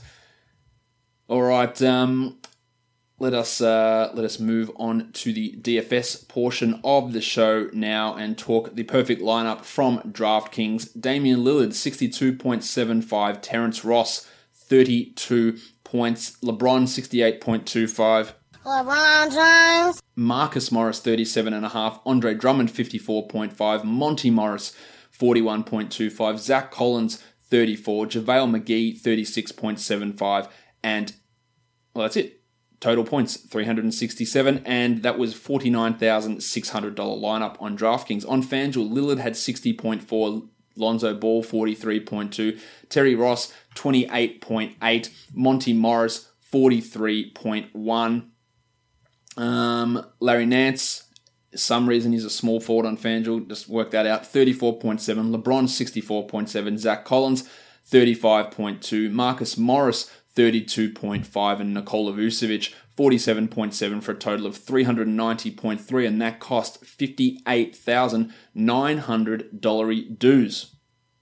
All right, um, let us uh, let us move on to the D F S portion of the show now and talk the perfect lineup from DraftKings. Damian Lillard, sixty-two point seven five. Terrence Ross, thirty-two points. LeBron, sixty-eight point two five.
LeBron James.
Marcus Morris, thirty-seven point five. Andre Drummond, fifty-four point five. Monty Morris, forty-one point two five. Zach Collins, thirty-four. JaVale McGee, thirty-six point seven five. And, well, that's it. Total points, three hundred sixty-seven. And that was forty-nine thousand six hundred dollars lineup on DraftKings. On FanDuel, Lillard had sixty point four. Lonzo Ball, forty-three point two. Terry Ross, twenty-eight point eight. Monty Morris, forty-three point one. Um, Larry Nance, some reason he's a small forward on FanDuel, just work that out, thirty-four point seven. LeBron, sixty-four point seven. Zach Collins, thirty-five point two. Marcus Morris, thirty-two point five. And Nikola Vucevic, forty-seven point seven for a total of three hundred ninety point three. And that cost fifty-eight thousand nine hundred dollars dues.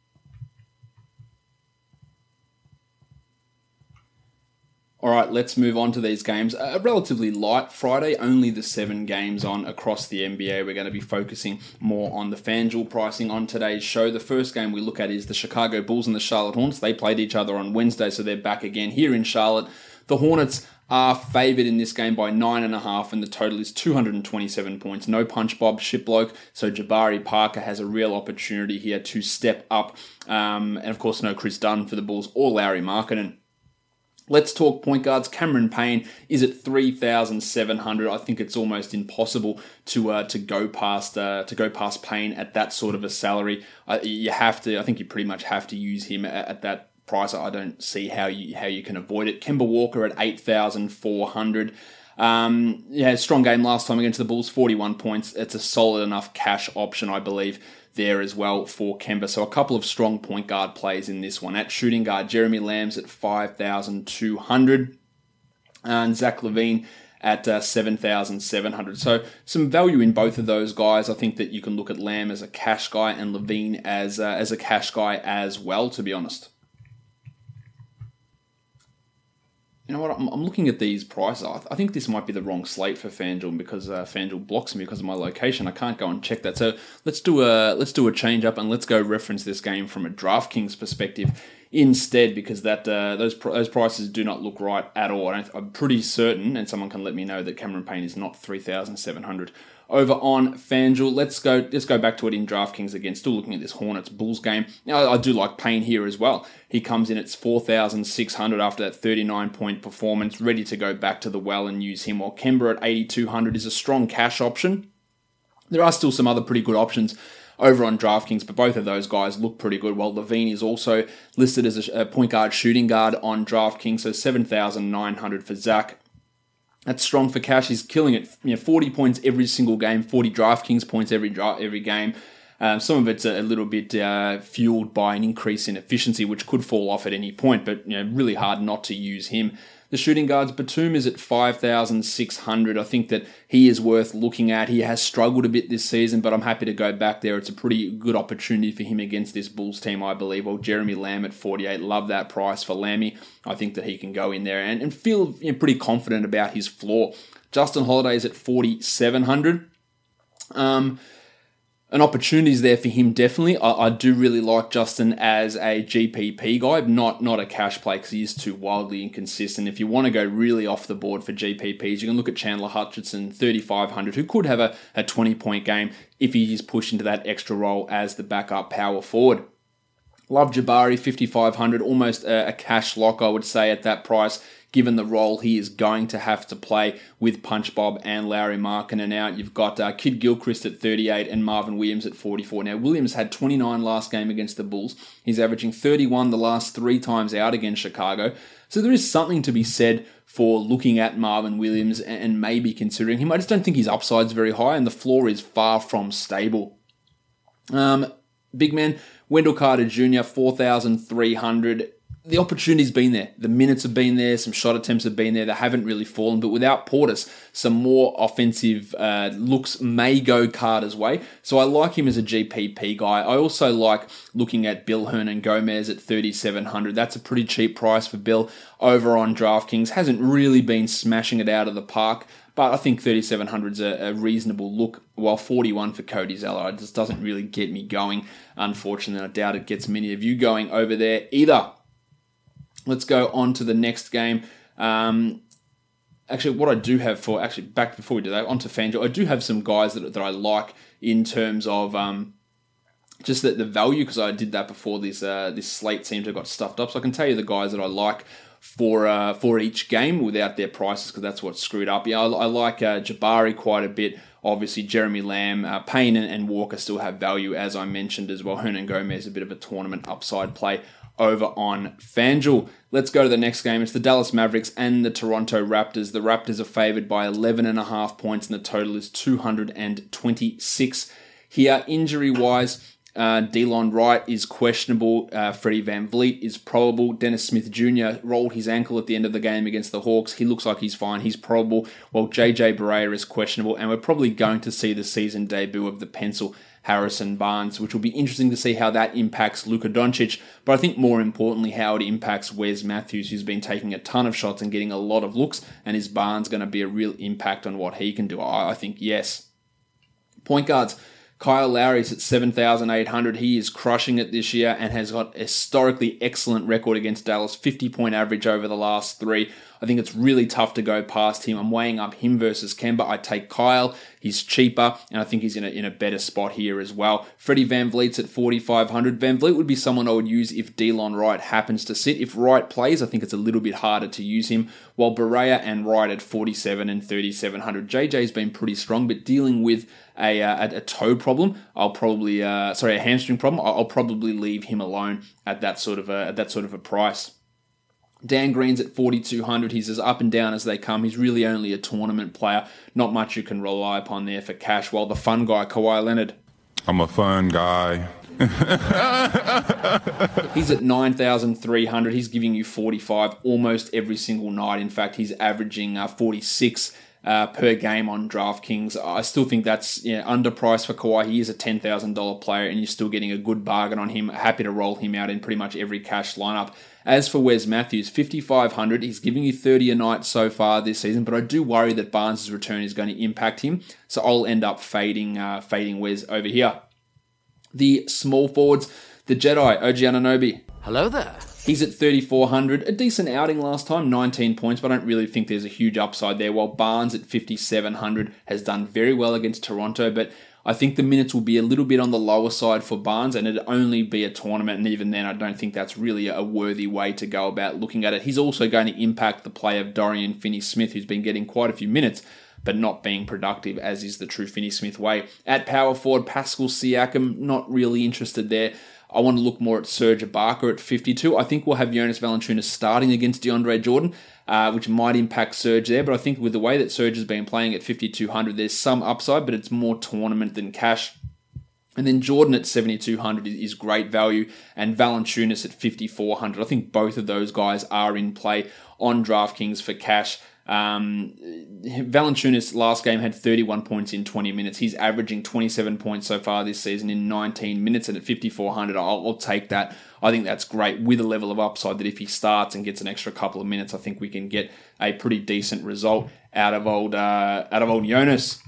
All right, let's move on to these games. A relatively light Friday, only the seven games on across the N B A. We're going to be focusing more on the FanDuel pricing on today's show. The first game we look at is the Chicago Bulls and the Charlotte Hornets. They played each other on Wednesday, so they're back again here in Charlotte. The Hornets are favoured in this game by nine and a half, and the total is two hundred twenty-seven points. No punch Bob Shiploke, so Jabari Parker has a real opportunity here to step up. Um, and of course, no Chris Dunn for the Bulls or Lauri Markkanen. Let's talk point guards. Cameron Payne is at three thousand seven hundred. I think it's almost impossible to uh, to go past uh, to go past Payne at that sort of a salary. Uh, you have to. I think you pretty much have to use him at, at that price. I don't see how you how you can avoid it. Kemba Walker at eight thousand four hundred. Um, yeah, strong game last time against the Bulls, forty-one points. It's a solid enough cash option, I believe, there as well for Kemba. So a couple of strong point guard plays in this one. At shooting guard, Jeremy Lamb's at five thousand two hundred and Zach LaVine at uh, seven thousand seven hundred. So some value in both of those guys. I think that you can look at Lamb as a cash guy and LaVine as, uh, as a cash guy as well, to be honest. You know what, I'm, I'm looking at these prices. I, th- I think this might be the wrong slate for FanDuel because uh, FanDuel blocks me because of my location. I can't go and check that. So let's do a let's do a change up and let's go reference this game from a DraftKings perspective instead, because that uh, those pr- those prices do not look right at all. I I'm pretty certain, and someone can let me know, that Cameron Payne is not three thousand seven hundred. Over on FanDuel, let's go let's go back to it in DraftKings again. Still looking at this Hornets-Bulls game. Now, I do like Payne here as well. He comes in at four thousand six hundred after that thirty-nine point performance, ready to go back to the well and use him, while Kemba at eighty-two hundred is a strong cash option. There are still some other pretty good options over on DraftKings, but both of those guys look pretty good. While LaVine is also listed as a point guard, shooting guard on DraftKings, so seven thousand nine hundred for Zach. That's strong for cash. He's killing it. You know, forty points every single game, forty DraftKings points every every game. Um, some of it's a, a little bit uh, fueled by an increase in efficiency, which could fall off at any point, but you know, really hard not to use him. The shooting guards, Batum is at five thousand six hundred. I think that he is worth looking at. He has struggled a bit this season, but I'm happy to go back there. It's a pretty good opportunity for him against this Bulls team, I believe. Well, Jeremy Lamb at forty-eight. Love that price for Lammy. I think that he can go in there and, and feel you know, pretty confident about his floor. Justin Holiday is at forty-seven hundred. Um... An opportunity is there for him, definitely. I, I do really like Justin as a G P P guy, not not a cash play because he is too wildly inconsistent. If you want to go really off the board for G P Ps, you can look at Chandler Hutchinson, thirty-five hundred, who could have a, a twenty-point game if he is pushed into that extra role as the backup power forward. Love Jabari, fifty-five hundred, almost a, a cash lock, I would say, at that price, given the role he is going to have to play with Punch Bob and Lauri Markkanen out. You've got uh, Kid Gilchrist at thirty-eight and Marvin Williams at forty-four. Now, Williams had twenty-nine last game against the Bulls. He's averaging thirty-one the last three times out against Chicago. So there is something to be said for looking at Marvin Williams and maybe considering him. I just don't think his upside's very high and the floor is far from stable. Um, big man, Wendell Carter Junior, four thousand three hundred. The opportunity's been there. The minutes have been there. Some shot attempts have been there. They haven't really fallen. But without Portis, some more offensive uh, looks may go Carter's way. So I like him as a G P P guy. I also like looking at Bill Hernan-Gomez at thirty-seven hundred. That's a pretty cheap price for Bill over on DraftKings. Hasn't really been smashing it out of the park. But I think thirty-seven hundred is a, a reasonable look, while forty-one for Cody Zeller just doesn't really get me going. Unfortunately, I doubt it gets many of you going over there either. Let's go on to the next game. Um, actually, what I do have for, actually, back before we do that, onto FanDuel, I do have some guys that, that I like in terms of um, just the, the value, because I did that before this uh, this slate seemed to have got stuffed up. So I can tell you the guys that I like for uh, for each game without their prices, because that's what's screwed up. Yeah, I, I like uh, Jabari quite a bit. Obviously, Jeremy Lamb, uh, Payne and, and Walker still have value, as I mentioned as well. Hernan-Gomez, a bit of a tournament upside play over on FanDuel. Let's go to the next game. It's the Dallas Mavericks and the Toronto Raptors. The Raptors are favoured by eleven and a half points, and the total is two hundred twenty-six. Here, injury-wise, uh, Delon Wright is questionable. Uh, Freddie VanVleet is probable. Dennis Smith Junior rolled his ankle at the end of the game against the Hawks. He looks like he's fine. He's probable. While J J Barea is questionable, and we're probably going to see the season debut of the pencil Harrison Barnes, which will be interesting to see how that impacts Luka Doncic, but I think more importantly how it impacts Wes Matthews, who's been taking a ton of shots and getting a lot of looks, and is Barnes going to be a real impact on what he can do? I, I think yes. Point guards, Kyle Lowry's at seven thousand eight hundred. He is crushing it this year and has got a historically excellent record against Dallas, fifty-point average over the last three. I think it's really tough to go past him. I'm weighing up him versus Kemba. I take Kyle. He's cheaper, and I think he's in a, in a better spot here as well. Freddie VanVleet's at forty-five hundred. VanVleet would be someone I would use if Delon Wright happens to sit. If Wright plays, I think it's a little bit harder to use him, while Barea and Wright at forty-seven and thirty-seven hundred. J J's been pretty strong, but dealing with a, uh, a toe problem, I'll probably, uh, sorry, a hamstring problem, I'll probably leave him alone at that sort of a, at that sort of a price. Dan Green's at forty-two hundred. He's as up and down as they come. He's really only a tournament player. Not much you can rely upon there for cash. While the fun guy, Kawhi Leonard,
I'm a fun guy.
he's at nine thousand three hundred. He's giving you forty-five almost every single night. In fact, he's averaging uh, forty-six uh, per game on DraftKings. I still think that's you know, underpriced for Kawhi. He is a ten thousand dollars player, and you're still getting a good bargain on him. Happy to roll him out in pretty much every cash lineup. As for Wes Matthews, fifty-five hundred, he's giving you thirty a night so far this season, but I do worry that Barnes' return is going to impact him, so I'll end up fading uh, fading Wes over here. The small forwards, the Jedi, O G Anunoby.
Hello there.
He's at thirty-four hundred, a decent outing last time, nineteen points, but I don't really think there's a huge upside there, while Barnes at fifty-seven hundred has done very well against Toronto, but I think the minutes will be a little bit on the lower side for Barnes, and it'd only be a tournament, and even then I don't think that's really a worthy way to go about looking at it. He's also going to impact the play of Dorian Finney-Smith, who's been getting quite a few minutes, but not being productive, as is the true Finney-Smith way. At power forward, Pascal Siakam, not really interested there. I want to look more at Serge Ibaka at fifty-two. I think we'll have Jonas Valanciunas starting against DeAndre Jordan, uh, which might impact Serge there. But I think with the way that Serge has been playing at fifty-two hundred, there's some upside, but it's more tournament than cash. And then Jordan at seventy-two hundred is great value, and Valanciunas at fifty-four hundred. I think both of those guys are in play on DraftKings for cash. Um, Valanciunas last game had thirty-one points in twenty minutes. He's averaging twenty-seven points so far this season in nineteen minutes, and at fifty-four hundred, I'll, I'll take that. I think that's great with a level of upside that if he starts and gets an extra couple of minutes, I think we can get a pretty decent result out of old uh, out of old Jonas.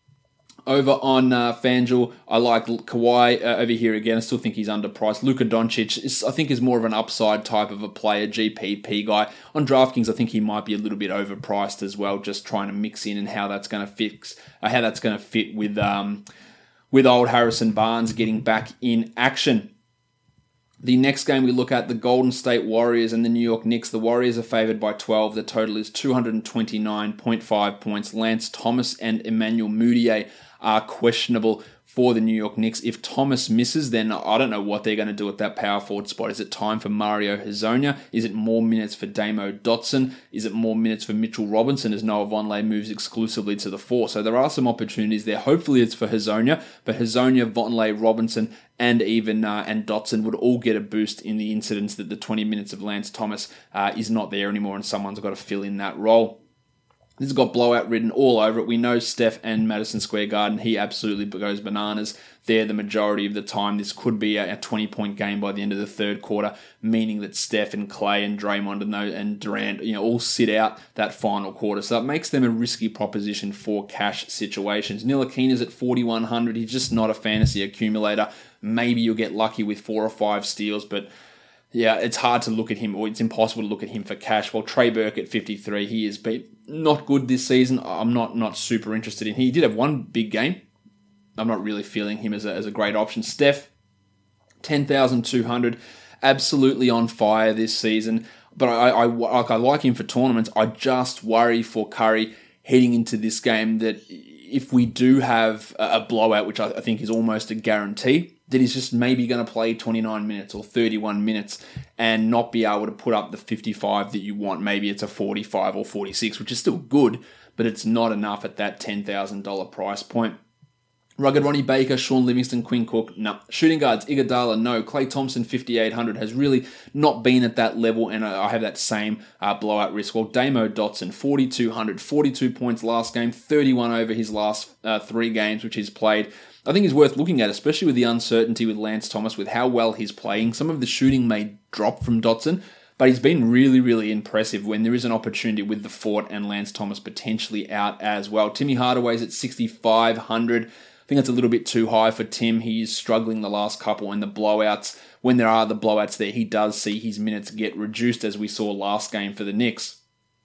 Over on uh, FanDuel, I like Kawhi uh, over here again. I still think he's underpriced. Luka Doncic, is, I think, is more of an upside type of a player, G P P guy. On DraftKings, I think he might be a little bit overpriced as well, just trying to mix in and how that's going to fix, uh, how that's going to fit with um, with old Harrison Barnes getting back in action. The next game we look at, the Golden State Warriors and the New York Knicks. The Warriors are favored by twelve. The total is two hundred twenty-nine point five points. Lance Thomas and Emmanuel Mudiay are questionable for the New York Knicks. If Thomas misses, then I don't know what they're going to do at that power forward spot. Is it time for Mario Hezonja? Is it more minutes for Damo Dotson? Is it more minutes for Mitchell Robinson as Noah Vonleh moves exclusively to the four? So there are some opportunities there. Hopefully it's for Hezonja, but Hezonja, Vonleh, Robinson, and even uh, and Dotson would all get a boost in the incidents that the twenty minutes of Lance Thomas uh, is not there anymore, and someone's got to fill in that role. This has got blowout written all over it. We know Steph and Madison Square Garden, he absolutely goes bananas there the majority of the time. This could be a twenty-point game by the end of the third quarter, meaning that Steph and Clay and Draymond and, and Durant, you know, all sit out that final quarter. So that makes them a risky proposition for cash situations. Ntilikina's at forty-one hundred. He's just not a fantasy accumulator. Maybe you'll get lucky with four or five steals, but yeah, it's hard to look at him, or it's impossible to look at him for cash. While Trey Burke at fifty-three, he has been not good this season. I'm not not super interested in him. He did have one big game. I'm not really feeling him as a, as a great option. Steph, ten thousand two hundred, absolutely on fire this season. But I, I, I, I like him for tournaments. I just worry for Curry heading into this game that if we do have a blowout, which I think is almost a guarantee, that he's just maybe going to play twenty-nine minutes or thirty-one minutes and not be able to put up the fifty-five that you want. Maybe it's a forty-five or forty-six, which is still good, but it's not enough at that ten thousand dollars price point. Rugged Ronnie Baker, Sean Livingston, Quinn Cook, no. Shooting guards, Iguodala, no. Clay Thompson, fifty-eight hundred, has really not been at that level, and I have that same uh, blowout risk. Well, Damo Dotson, forty-two hundred, forty-two points last game, thirty-one over his last uh, three games, which he's played. I think he's worth looking at, especially with the uncertainty with Lance Thomas, with how well he's playing. Some of the shooting may drop from Dotson, but he's been really, really impressive when there is an opportunity with the Fort and Lance Thomas potentially out as well. Timmy Hardaway's at sixty-five hundred. I think that's a little bit too high for Tim. He's struggling the last couple, and the blowouts, when there are the blowouts there, he does see his minutes get reduced, as we saw last game for the Knicks.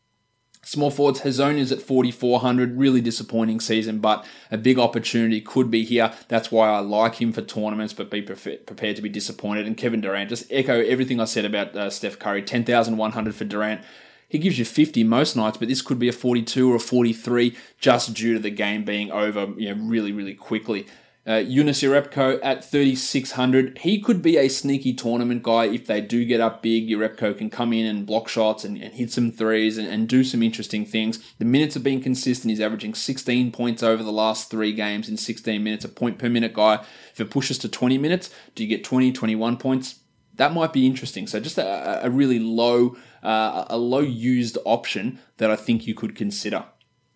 Small forwards, Hezonja's at forty-four hundred. Really disappointing season, but a big opportunity could be here. That's why I like him for tournaments, but be prepared to be disappointed. And Kevin Durant, just echo everything I said about uh, Steph Curry. ten thousand one hundred for Durant. He gives you fifty most nights, but this could be a forty-two or a forty-three just due to the game being over, you know, really, really quickly. Uh, Yunus Urepko at thirty-six hundred. He could be a sneaky tournament guy if they do get up big. Urepko can come in and block shots and, and hit some threes and, and do some interesting things. The minutes have been consistent. He's averaging sixteen points over the last three games in sixteen minutes, a point per minute guy. If it pushes to twenty minutes, do you get twenty, twenty-one points? That might be interesting. So just a, a really low, uh, a low used option that I think you could consider.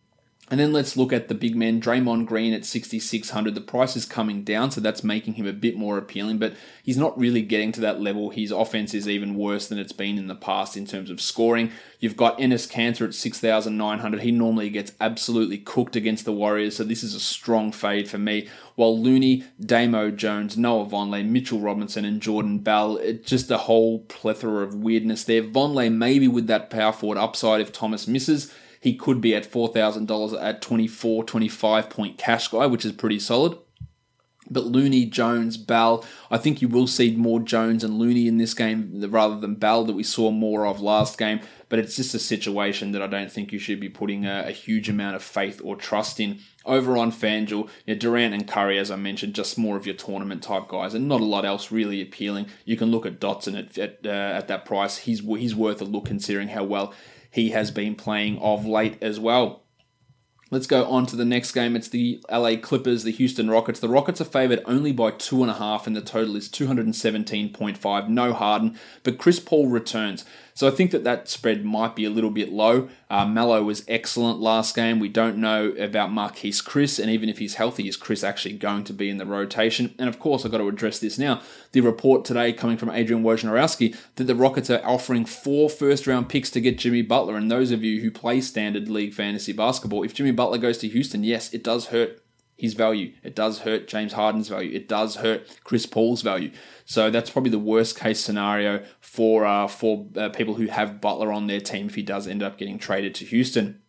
And then let's look at the big men. Draymond Green at sixty-six hundred. The price is coming down, so that's making him a bit more appealing, but he's not really getting to that level. His offense is even worse than it's been in the past in terms of scoring. You've got Enes Kanter at six thousand nine hundred. He normally gets absolutely cooked against the Warriors, so this is a strong fade for me. While Looney, Damo Jones, Noah Vonleh, Mitchell Robinson, and Jordan Bell, it's just a whole plethora of weirdness there. Vonleh maybe with that power forward upside if Thomas misses. He could be at four thousand dollars at twenty-four, twenty-five point cash guy, which is pretty solid. But Looney, Jones, Bell, I think you will see more Jones and Looney in this game rather than Bell that we saw more of last game. But it's just a situation that I don't think you should be putting a, a huge amount of faith or trust in. Over on FanDuel, you know, Durant and Curry, as I mentioned, just more of your tournament type guys, and not a lot else really appealing. You can look at Dotson at at, uh, at that price. He's he's worth a look considering how well he has been playing of late as well. Let's go on to the next game. It's the L A Clippers, the Houston Rockets. The Rockets are favored only by two and a half, and the total is two hundred seventeen point five. No Harden, but Chris Paul returns. So I think that that spread might be a little bit low. Uh, Melo was excellent last game. We don't know about Marquise Chris, and even if he's healthy, is Chris actually going to be in the rotation? And of course, I've got to address this now. The report today coming from Adrian Wojnarowski that the Rockets are offering four first-round picks to get Jimmy Butler. And those of you who play standard league fantasy basketball, if Jimmy Butler goes to Houston, yes, it does hurt his value. It does hurt James Harden's value. It does hurt Chris Paul's value. So that's probably the worst case scenario for uh, for uh, people who have Butler on their team if he does end up getting traded to Houston.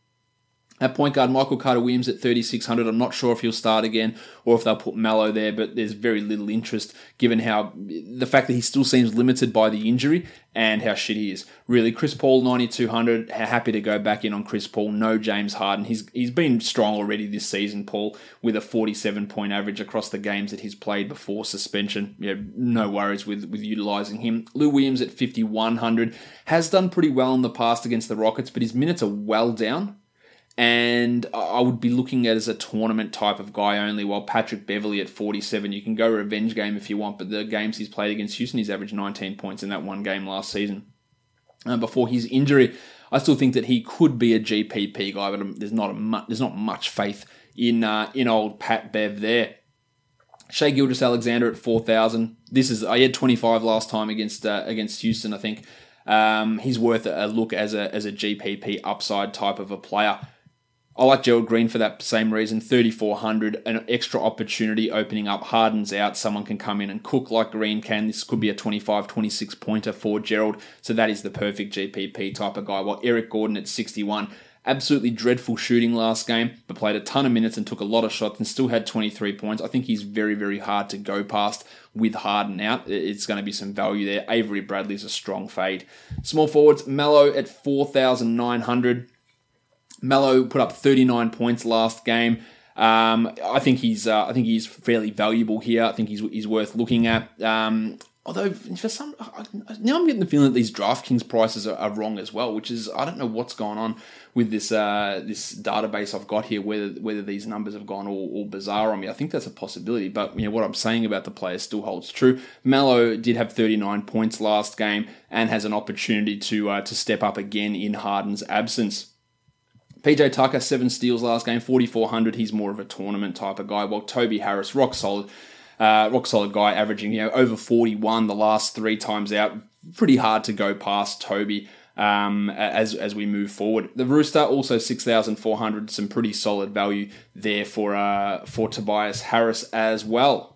At point guard, Michael Carter-Williams at thirty-six hundred. I'm not sure if he'll start again or if they'll put Melo there, but there's very little interest given how the fact that he still seems limited by the injury and how shit he is. Really, Chris Paul, ninety-two hundred. Happy to go back in on Chris Paul. No James Harden. He's He's been strong already this season, Paul, with a forty-seven point average across the games that he's played before suspension. Yeah, no worries with, with utilizing him. Lou Williams at fifty-one hundred. Has done pretty well in the past against the Rockets, but his minutes are well down. And I would be looking at as a tournament type of guy only, while Patrick Beverley at forty-seven, you can go revenge game if you want, but the games he's played against Houston, he's averaged nineteen points in that one game last season. Uh, before his injury, I still think that he could be a G P P guy, but there's not a mu- there's not much faith in uh, in old Pat Bev there. Shai Gilgeous-Alexander at four thousand. This is I had twenty-five last time against uh, against Houston, I think. Um, he's worth a look as a as a G P P upside type of a player. I like Gerald Green for that same reason, thirty-four hundred, an extra opportunity opening up. Harden's out, someone can come in and cook like Green can. This could be a twenty-five, twenty-six pointer for Gerald, so that is the perfect G P P type of guy. While Eric Gordon at sixty-one, absolutely dreadful shooting last game, but played a ton of minutes and took a lot of shots and still had twenty-three points. I think he's very, very hard to go past with Harden out. It's going to be some value there. Avery Bradley's a strong fade. Small forwards, Melo at four thousand nine hundred. Melo put up thirty-nine points last game. Um, I think he's uh, I think he's fairly valuable here. I think he's he's worth looking at. Um, although for some now I'm getting the feeling that these DraftKings prices are, are wrong as well, which is I don't know what's going on with this uh, this database I've got here. Whether whether these numbers have gone all, all bizarre on me. I think that's a possibility. But you know what I'm saying about the players still holds true. Mallow did have thirty-nine points last game and has an opportunity to uh, to step up again in Harden's absence. P J Tucker, seven steals last game, forty-four hundred. He's more of a tournament type of guy. While Toby Harris, rock solid, uh, rock solid guy, averaging you know over forty-one the last three times out. Pretty hard to go past Toby um, as as we move forward. The Rooster also six thousand four hundred. Some pretty solid value there for uh, for Tobias Harris as well.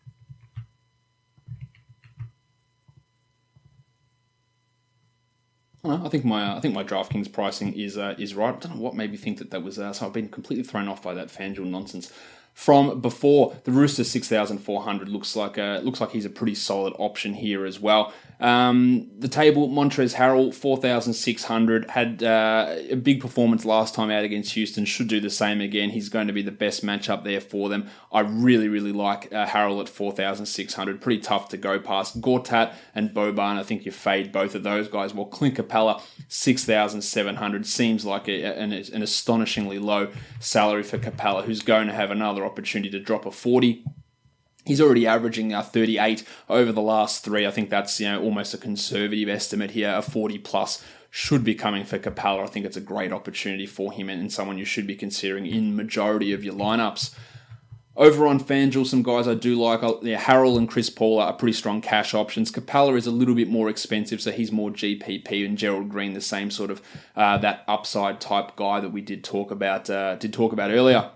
I think my I think my DraftKings pricing is uh, is right. I don't know what made me think that that was. Uh, so I've been completely thrown off by that FanDuel nonsense from before. The Rooster six thousand four hundred looks like a, looks like he's a pretty solid option here as well. Um, the table, Montrezl Harrell four thousand six hundred, had uh, a big performance last time out against Houston. Should do the same again. He's going to be the best matchup there for them. I really really like uh, Harrell at four thousand six hundred. Pretty tough to go past. Gortat and Boban, I think you fade both of those guys. Well, Clint Capella six thousand seven hundred seems like a, an, an astonishingly low salary for Capella, who's going to have another opportunity to drop a forty. He's already averaging uh, thirty-eight over the last three. I think that's you know almost a conservative estimate here. A forty plus should be coming for Capella. I think it's a great opportunity for him and someone you should be considering in majority of your lineups. Over on FanDuel, some guys I do like. Yeah, Harrell and Chris Paul are pretty strong cash options. Capella is a little bit more expensive, so he's more G P P. And Gerald Green, the same sort of uh, that upside type guy that we did talk about. Uh, did talk about earlier.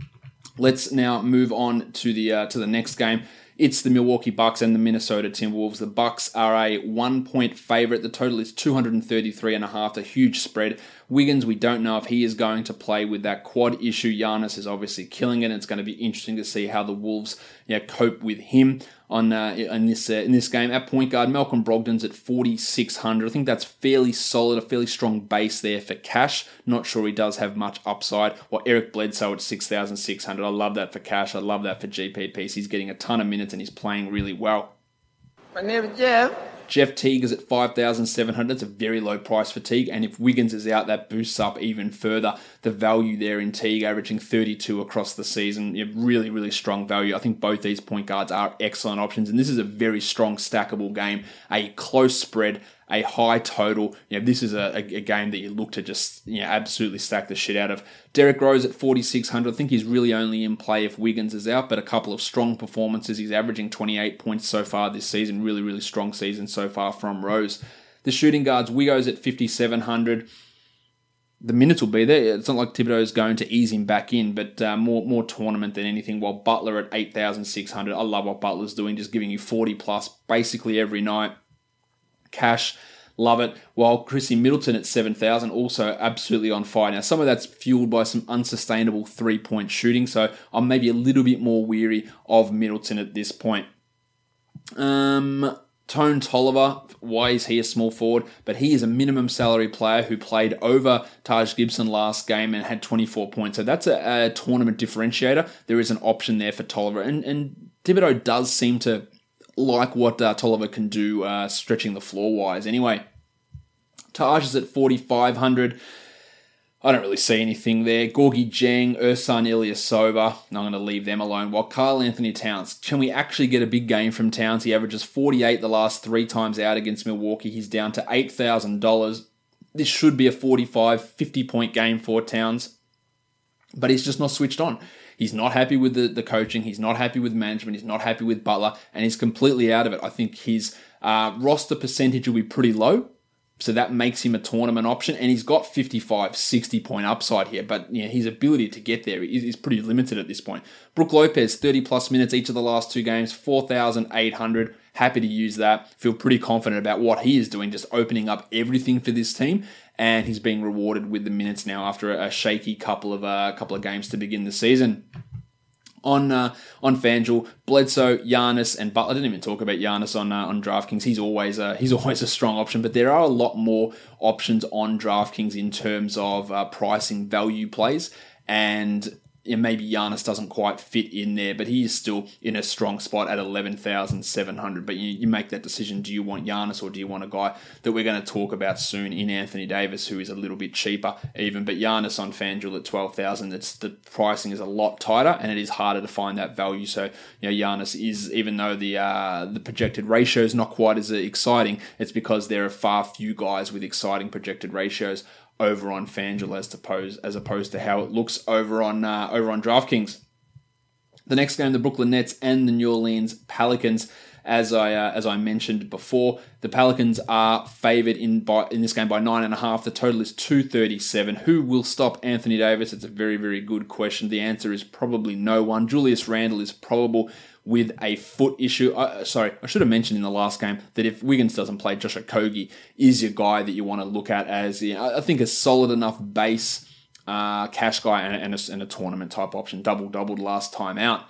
Let's now move on to the uh, to the next game. It's the Milwaukee Bucks and the Minnesota Timberwolves. The Bucks are a one-point favorite. The total is two hundred thirty-three and a half, a huge spread. Wiggins, we don't know if he is going to play with that quad issue. Giannis is obviously killing it. It's going to be interesting to see how the Wolves you know, cope with him on uh, in this uh, in this game. At point guard, Malcolm Brogdon's at forty-six hundred. I think that's fairly solid, a fairly strong base there for cash. Not sure he does have much upside. Or Eric Bledsoe at six thousand six hundred. I love that for cash. I love that for G P Ps. He's getting a ton of minutes and he's playing really well.
My name is Jeff.
Jeff Teague is at five thousand seven hundred. That's a very low price for Teague. And if Wiggins is out, that boosts up even further the value there in Teague, averaging thirty-two across the season. You have really, really strong value. I think both these point guards are excellent options. And this is a very strong stackable game. A close spread, a high total. You know, this is a, a, a game that you look to just you know, absolutely stack the shit out of. Derrick Rose at forty-six hundred. I think he's really only in play if Wiggins is out, but a couple of strong performances. He's averaging twenty-eight points so far this season. Really, really strong season so far from Rose. The shooting guards, Wiggins at fifty-seven hundred. The minutes will be there. It's not like Thibodeau is going to ease him back in, but uh, more more tournament than anything. While Butler at eight thousand six hundred. I love what Butler's doing, just giving you forty plus basically every night. Cash, love it. While Chrissy Middleton at seven thousand, also absolutely on fire. Now, some of that's fueled by some unsustainable three-point shooting, so I'm maybe a little bit more weary of Middleton at this point. Um... Tone Tolliver, why is he a small forward? But he is a minimum salary player who played over Taj Gibson last game and had twenty-four points. So that's a, a tournament differentiator. There is an option there for Tolliver. And, and Thibodeau does seem to like what uh, Tolliver can do uh, stretching the floor wise. Anyway, Taj is at forty-five hundred. I don't really see anything there. Gorgie Jang, Ersan Ilyasova, I'm going to leave them alone. While Karl Anthony Towns, can we actually get a big game from Towns? He averages forty-eight the last three times out against Milwaukee. He's down to eight thousand dollars. This should be a forty-five, fifty-point game for Towns, but he's just not switched on. He's not happy with the, the coaching. He's not happy with management. He's not happy with Butler, and he's completely out of it. I think his uh, roster percentage will be pretty low. So that makes him a tournament option, and he's got fifty-five, sixty point upside here, but you know, his ability to get there is, is pretty limited at this point. Brook Lopez, thirty plus minutes each of the last two games, four thousand eight hundred. Happy to use that. Feel pretty confident about what he is doing, just opening up everything for this team, and he's being rewarded with the minutes now after a, a shaky couple of uh, couple of games to begin the season. On uh, on FanDuel, Bledsoe, Giannis, and Butler. I didn't even talk about Giannis on uh, on DraftKings. He's always a, he's always a strong option, but there are a lot more options on DraftKings in terms of uh, pricing value plays. And yeah, maybe Giannis doesn't quite fit in there, but he is still in a strong spot at eleven thousand seven hundred. But you, you make that decision. Do you want Giannis or do you want a guy that we're going to talk about soon in Anthony Davis, who is a little bit cheaper even? But Giannis on FanDuel at twelve thousand, it's, the pricing is a lot tighter and it is harder to find that value. So, you know, Giannis is, even though the uh, the projected ratio is not quite as exciting, it's because there are far few guys with exciting projected ratios over on FanDuel as opposed as opposed to how it looks over on uh, over on DraftKings. The next game, the Brooklyn Nets and the New Orleans Pelicans. As I uh, as I mentioned before, the Pelicans are favored in by in this game by nine and a half. The total is two thirty-seven. Who will stop Anthony Davis? It's a very very good question. The answer is probably no one. Julius Randle is probable with a foot issue. Uh, sorry, I should have mentioned in the last game that if Wiggins doesn't play, Josh Okogie is your guy that you want to look at as, you know, I think a solid enough base uh, cash guy and, and, a, and a tournament type option. Double doubled last time out.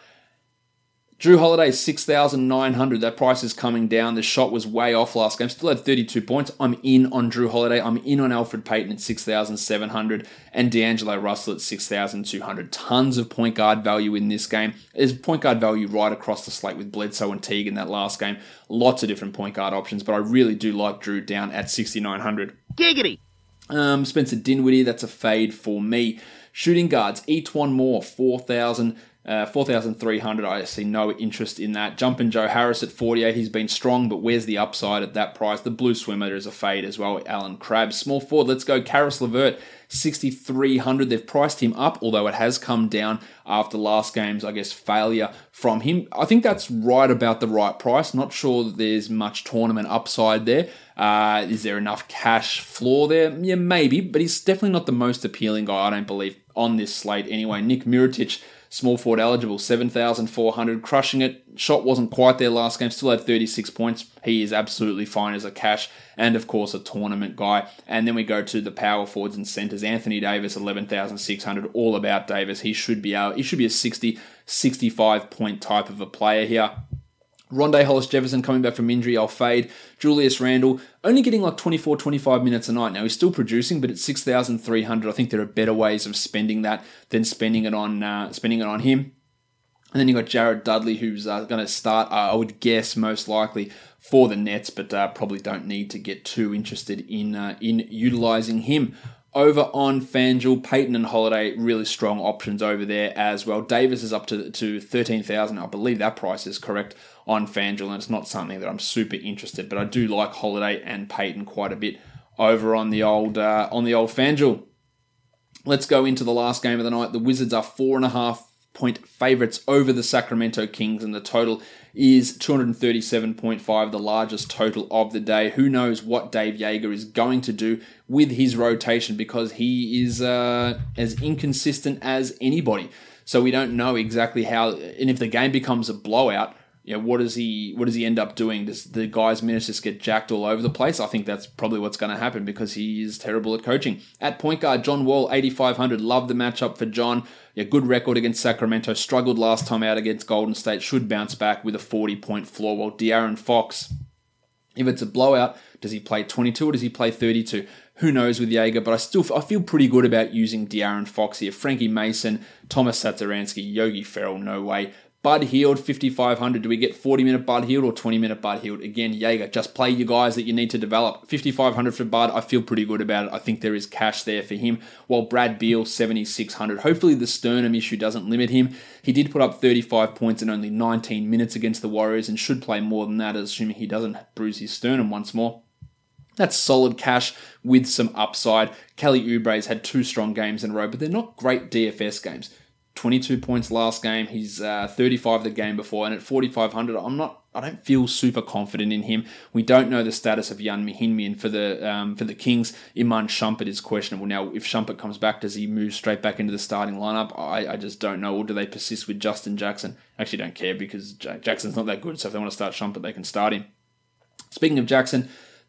Drew Holiday, six thousand nine hundred. That price is coming down. The shot was way off last game. Still had thirty-two points. I'm in on Drew Holiday. I'm in on Alfred Payton at six thousand seven hundred and D'Angelo Russell at six thousand two hundred. Tons of point guard value in this game. There's point guard value right across the slate with Bledsoe and Teague in that last game. Lots of different point guard options, but I really do like Drew down at sixty-nine hundred.
Giggity!
Um, Spencer Dinwiddie, that's a fade for me. Shooting guards, Etuan Moore, four thousand. Uh, four thousand three hundred, I see no interest in that. Jumpin' Joe Harris at forty-eight, he's been strong, but where's the upside at that price? The blue swimmer is a fade as well, Alan Crabb. Small forward, let's go, Karis LeVert, sixty-three hundred. They've priced him up, although it has come down after last game's, I guess, failure from him. I think that's right about the right price. Not sure that there's much tournament upside there. Uh, is there enough cash floor there? Yeah, maybe, but he's definitely not the most appealing guy, I don't believe, on this slate anyway. Nick Mirotic, small forward eligible, seven thousand four hundred, crushing it. Shot wasn't quite there last game, still had thirty-six points. He is absolutely fine as a cash and, of course, a tournament guy. And then we go to the power forwards and centers. Anthony Davis, eleven thousand six hundred, all about Davis. He should be able, he should be a sixty, sixty-five point type of a player here. Rondé Hollis-Jefferson coming back from injury, I'll fade. Julius Randle only getting like twenty-four, twenty-five minutes a night. Now, he's still producing, but at six thousand three hundred, I think there are better ways of spending that than spending it on uh, spending it on him. And then you've got Jared Dudley, who's uh, going to start, uh, I would guess, most likely for the Nets, but uh, probably don't need to get too interested in uh, in utilising him. Over on FanDuel, Payton and Holiday, really strong options over there as well. Davis is up to, to thirteen thousand. I believe that price is correct on FanDuel, and it's not something that I'm super interested, but I do like Holiday and Payton quite a bit over on the old uh, on the old FanDuel. Let's go into the last game of the night. The Wizards are four and a half point favourites over the Sacramento Kings, and the total is two thirty-seven point five, the largest total of the day. Who knows what Dave Yeager is going to do with his rotation, because he is uh, as inconsistent as anybody. So we don't know exactly how, and if the game becomes a blowout, you know, what does he what does he end up doing? Does the guy's minutes just get jacked all over the place? I think that's probably what's going to happen, because he is terrible at coaching. At point guard, John Wall, eighty-five hundred. Love the matchup for John. Yeah, good record against Sacramento. Struggled last time out against Golden State. Should bounce back with a forty-point floor. While De'Aaron Fox, if it's a blowout, does he play twenty-two or does he play thirty-two? Who knows with Yeager, but I still I feel pretty good about using De'Aaron Fox here. Frankie Mason, Thomas Satoransky, Yogi Ferrell, no way. Bud Hield, fifty-five hundred. Do we get forty-minute Bud Hield or twenty-minute Bud Hield? Again, Yeager, just play your guys that you need to develop. fifty-five hundred for Bud. I feel pretty good about it. I think there is cash there for him. While Brad Beal, seventy-six hundred. Hopefully the sternum issue doesn't limit him. He did put up thirty-five points in only nineteen minutes against the Warriors and should play more than that, assuming he doesn't bruise his sternum once more. That's solid cash with some upside. Kelly Oubre's had two strong games in a row, but they're not great D F S games. twenty-two points last game. He's uh, thirty-five the game before, and at forty-five hundred, I'm not. I don't feel super confident in him. We don't know the status of Jan Mihinmi, and for the um, for the Kings, Iman Shumpert is questionable. Now, if Shumpert comes back, does he move straight back into the starting lineup? I, I just don't know. Or do they persist with Justin Jackson? I actually don't care, because J- Jackson's not that good. So if they want to start Shumpert, they can start him. Speaking of Jackson,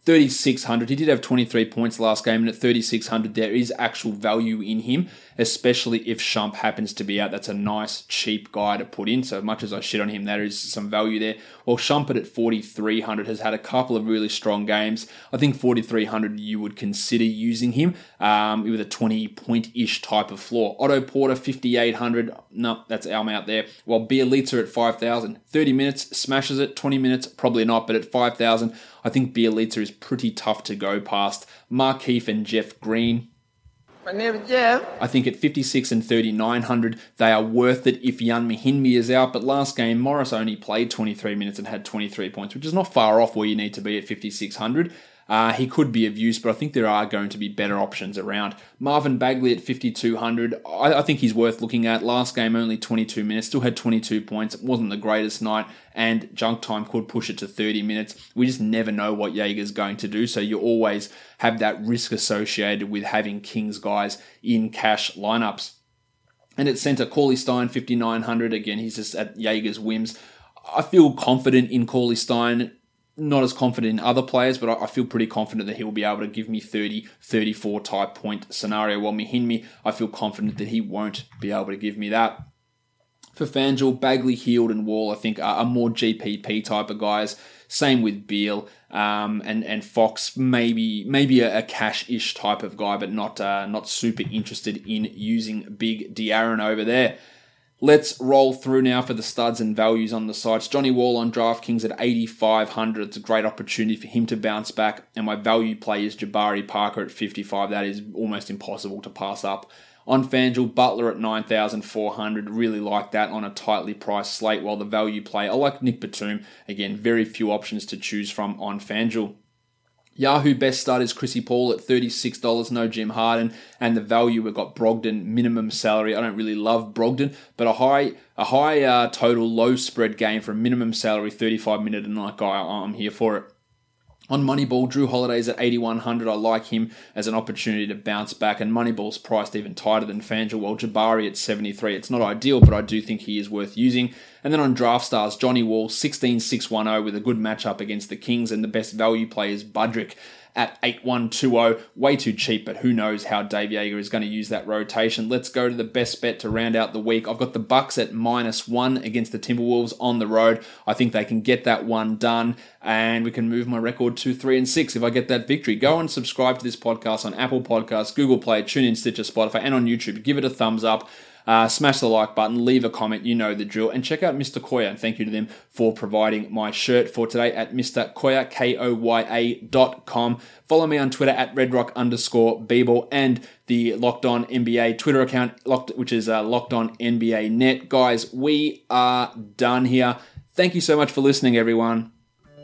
thirty-six hundred. He did have twenty-three points last game, and at thirty-six hundred, there is actual value in him, especially if Shump happens to be out. That's a nice, cheap guy to put in. So much as I shit on him, there is some value there. Well, Shumpert at forty-three hundred has had a couple of really strong games. I think forty-three hundred, you would consider using him um, with a twenty-point-ish type of floor. Otto Porter, fifty-eight hundred. No, that's Alm out there. While Bielitsa at five thousand. thirty minutes, smashes it. twenty minutes, probably not. But at five thousand, I think Bielitsa is pretty tough to go past. Markeith and Jeff Green.
My name is Jeff.
I think at fifty-six and thirty-nine hundred, they are worth it if Jan Mahinmi is out. But last game, Morris only played twenty-three minutes and had twenty-three points, which is not far off where you need to be at fifty-six hundred. Uh, he could be of use, but I think there are going to be better options around. Marvin Bagley at fifty-two hundred, I, I think he's worth looking at. Last game, only twenty-two minutes, still had twenty-two points. It wasn't the greatest night, and junk time could push it to thirty minutes. We just never know what Jaeger's going to do, so you always have that risk associated with having Kings guys in cash lineups. And at centre, Cauley Stein, fifty-nine hundred. Again, he's just at Jaeger's whims. I feel confident in Cauley Stein. Not as confident in other players, but I feel pretty confident that he will be able to give me thirty, thirty-four type point scenario. While Mahinmi, I feel confident that he won't be able to give me that. For FanDuel, Bagley, Heald, and Wall, I think are, are more G P P type of guys. Same with Beal um, and and Fox, maybe maybe a, a cash-ish type of guy, but not uh, not super interested in using Big De'Aaron over there. Let's roll through now for the studs and values on the sites. Johnny Wall on DraftKings at eighty-five hundred. It's a great opportunity for him to bounce back. And my value play is Jabari Parker at fifty-five. That is almost impossible to pass up. On FanDuel, Butler at nine thousand four hundred. Really like that on a tightly priced slate. While the value play, I like Nick Batum. Again, very few options to choose from on FanDuel. Yahoo best start is Chrissy Paul at thirty-six dollars, no Jim Harden, and the value we've got Brogdon, minimum salary. I don't really love Brogdon, but a high a high uh, total, low spread game for a minimum salary, thirty-five minute a night guy, I'm here for it. On Moneyball, Drew Holiday's at eighty-one hundred. I like him as an opportunity to bounce back, and Moneyball's priced even tighter than FanDuel. While Jabari at seventy-three. It's not ideal, but I do think he is worth using. And then on DraftStars, Johnny Wall, sixteen six ten with a good matchup against the Kings, and the best value play is Budrick at eight one two zero. Way too cheap, but who knows how Dave Joerger is going to use that rotation. Let's go to the best bet to round out the week. I've got the Bucks at minus one against the Timberwolves on the road. I think they can get that one done, and we can move my record to three and six if I get that victory. Go and subscribe to this podcast on Apple Podcasts, Google Play, TuneIn, Stitcher, Spotify, and on YouTube. Give it a thumbs up. Uh, smash the like button, leave a comment, you know the drill, and check out Mister Koya, and thank you to them for providing my shirt for today at Mister Koya, K O Y A dot com. Follow me on Twitter at redrock underscore bball and the Locked On N B A Twitter account, locked, which is uh, Locked On N B A Net. Guys, we are done here. Thank you so much for listening, everyone.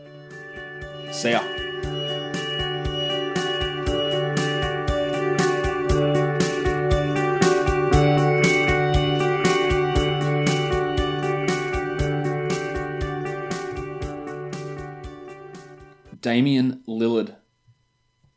See ya. Damian Lillard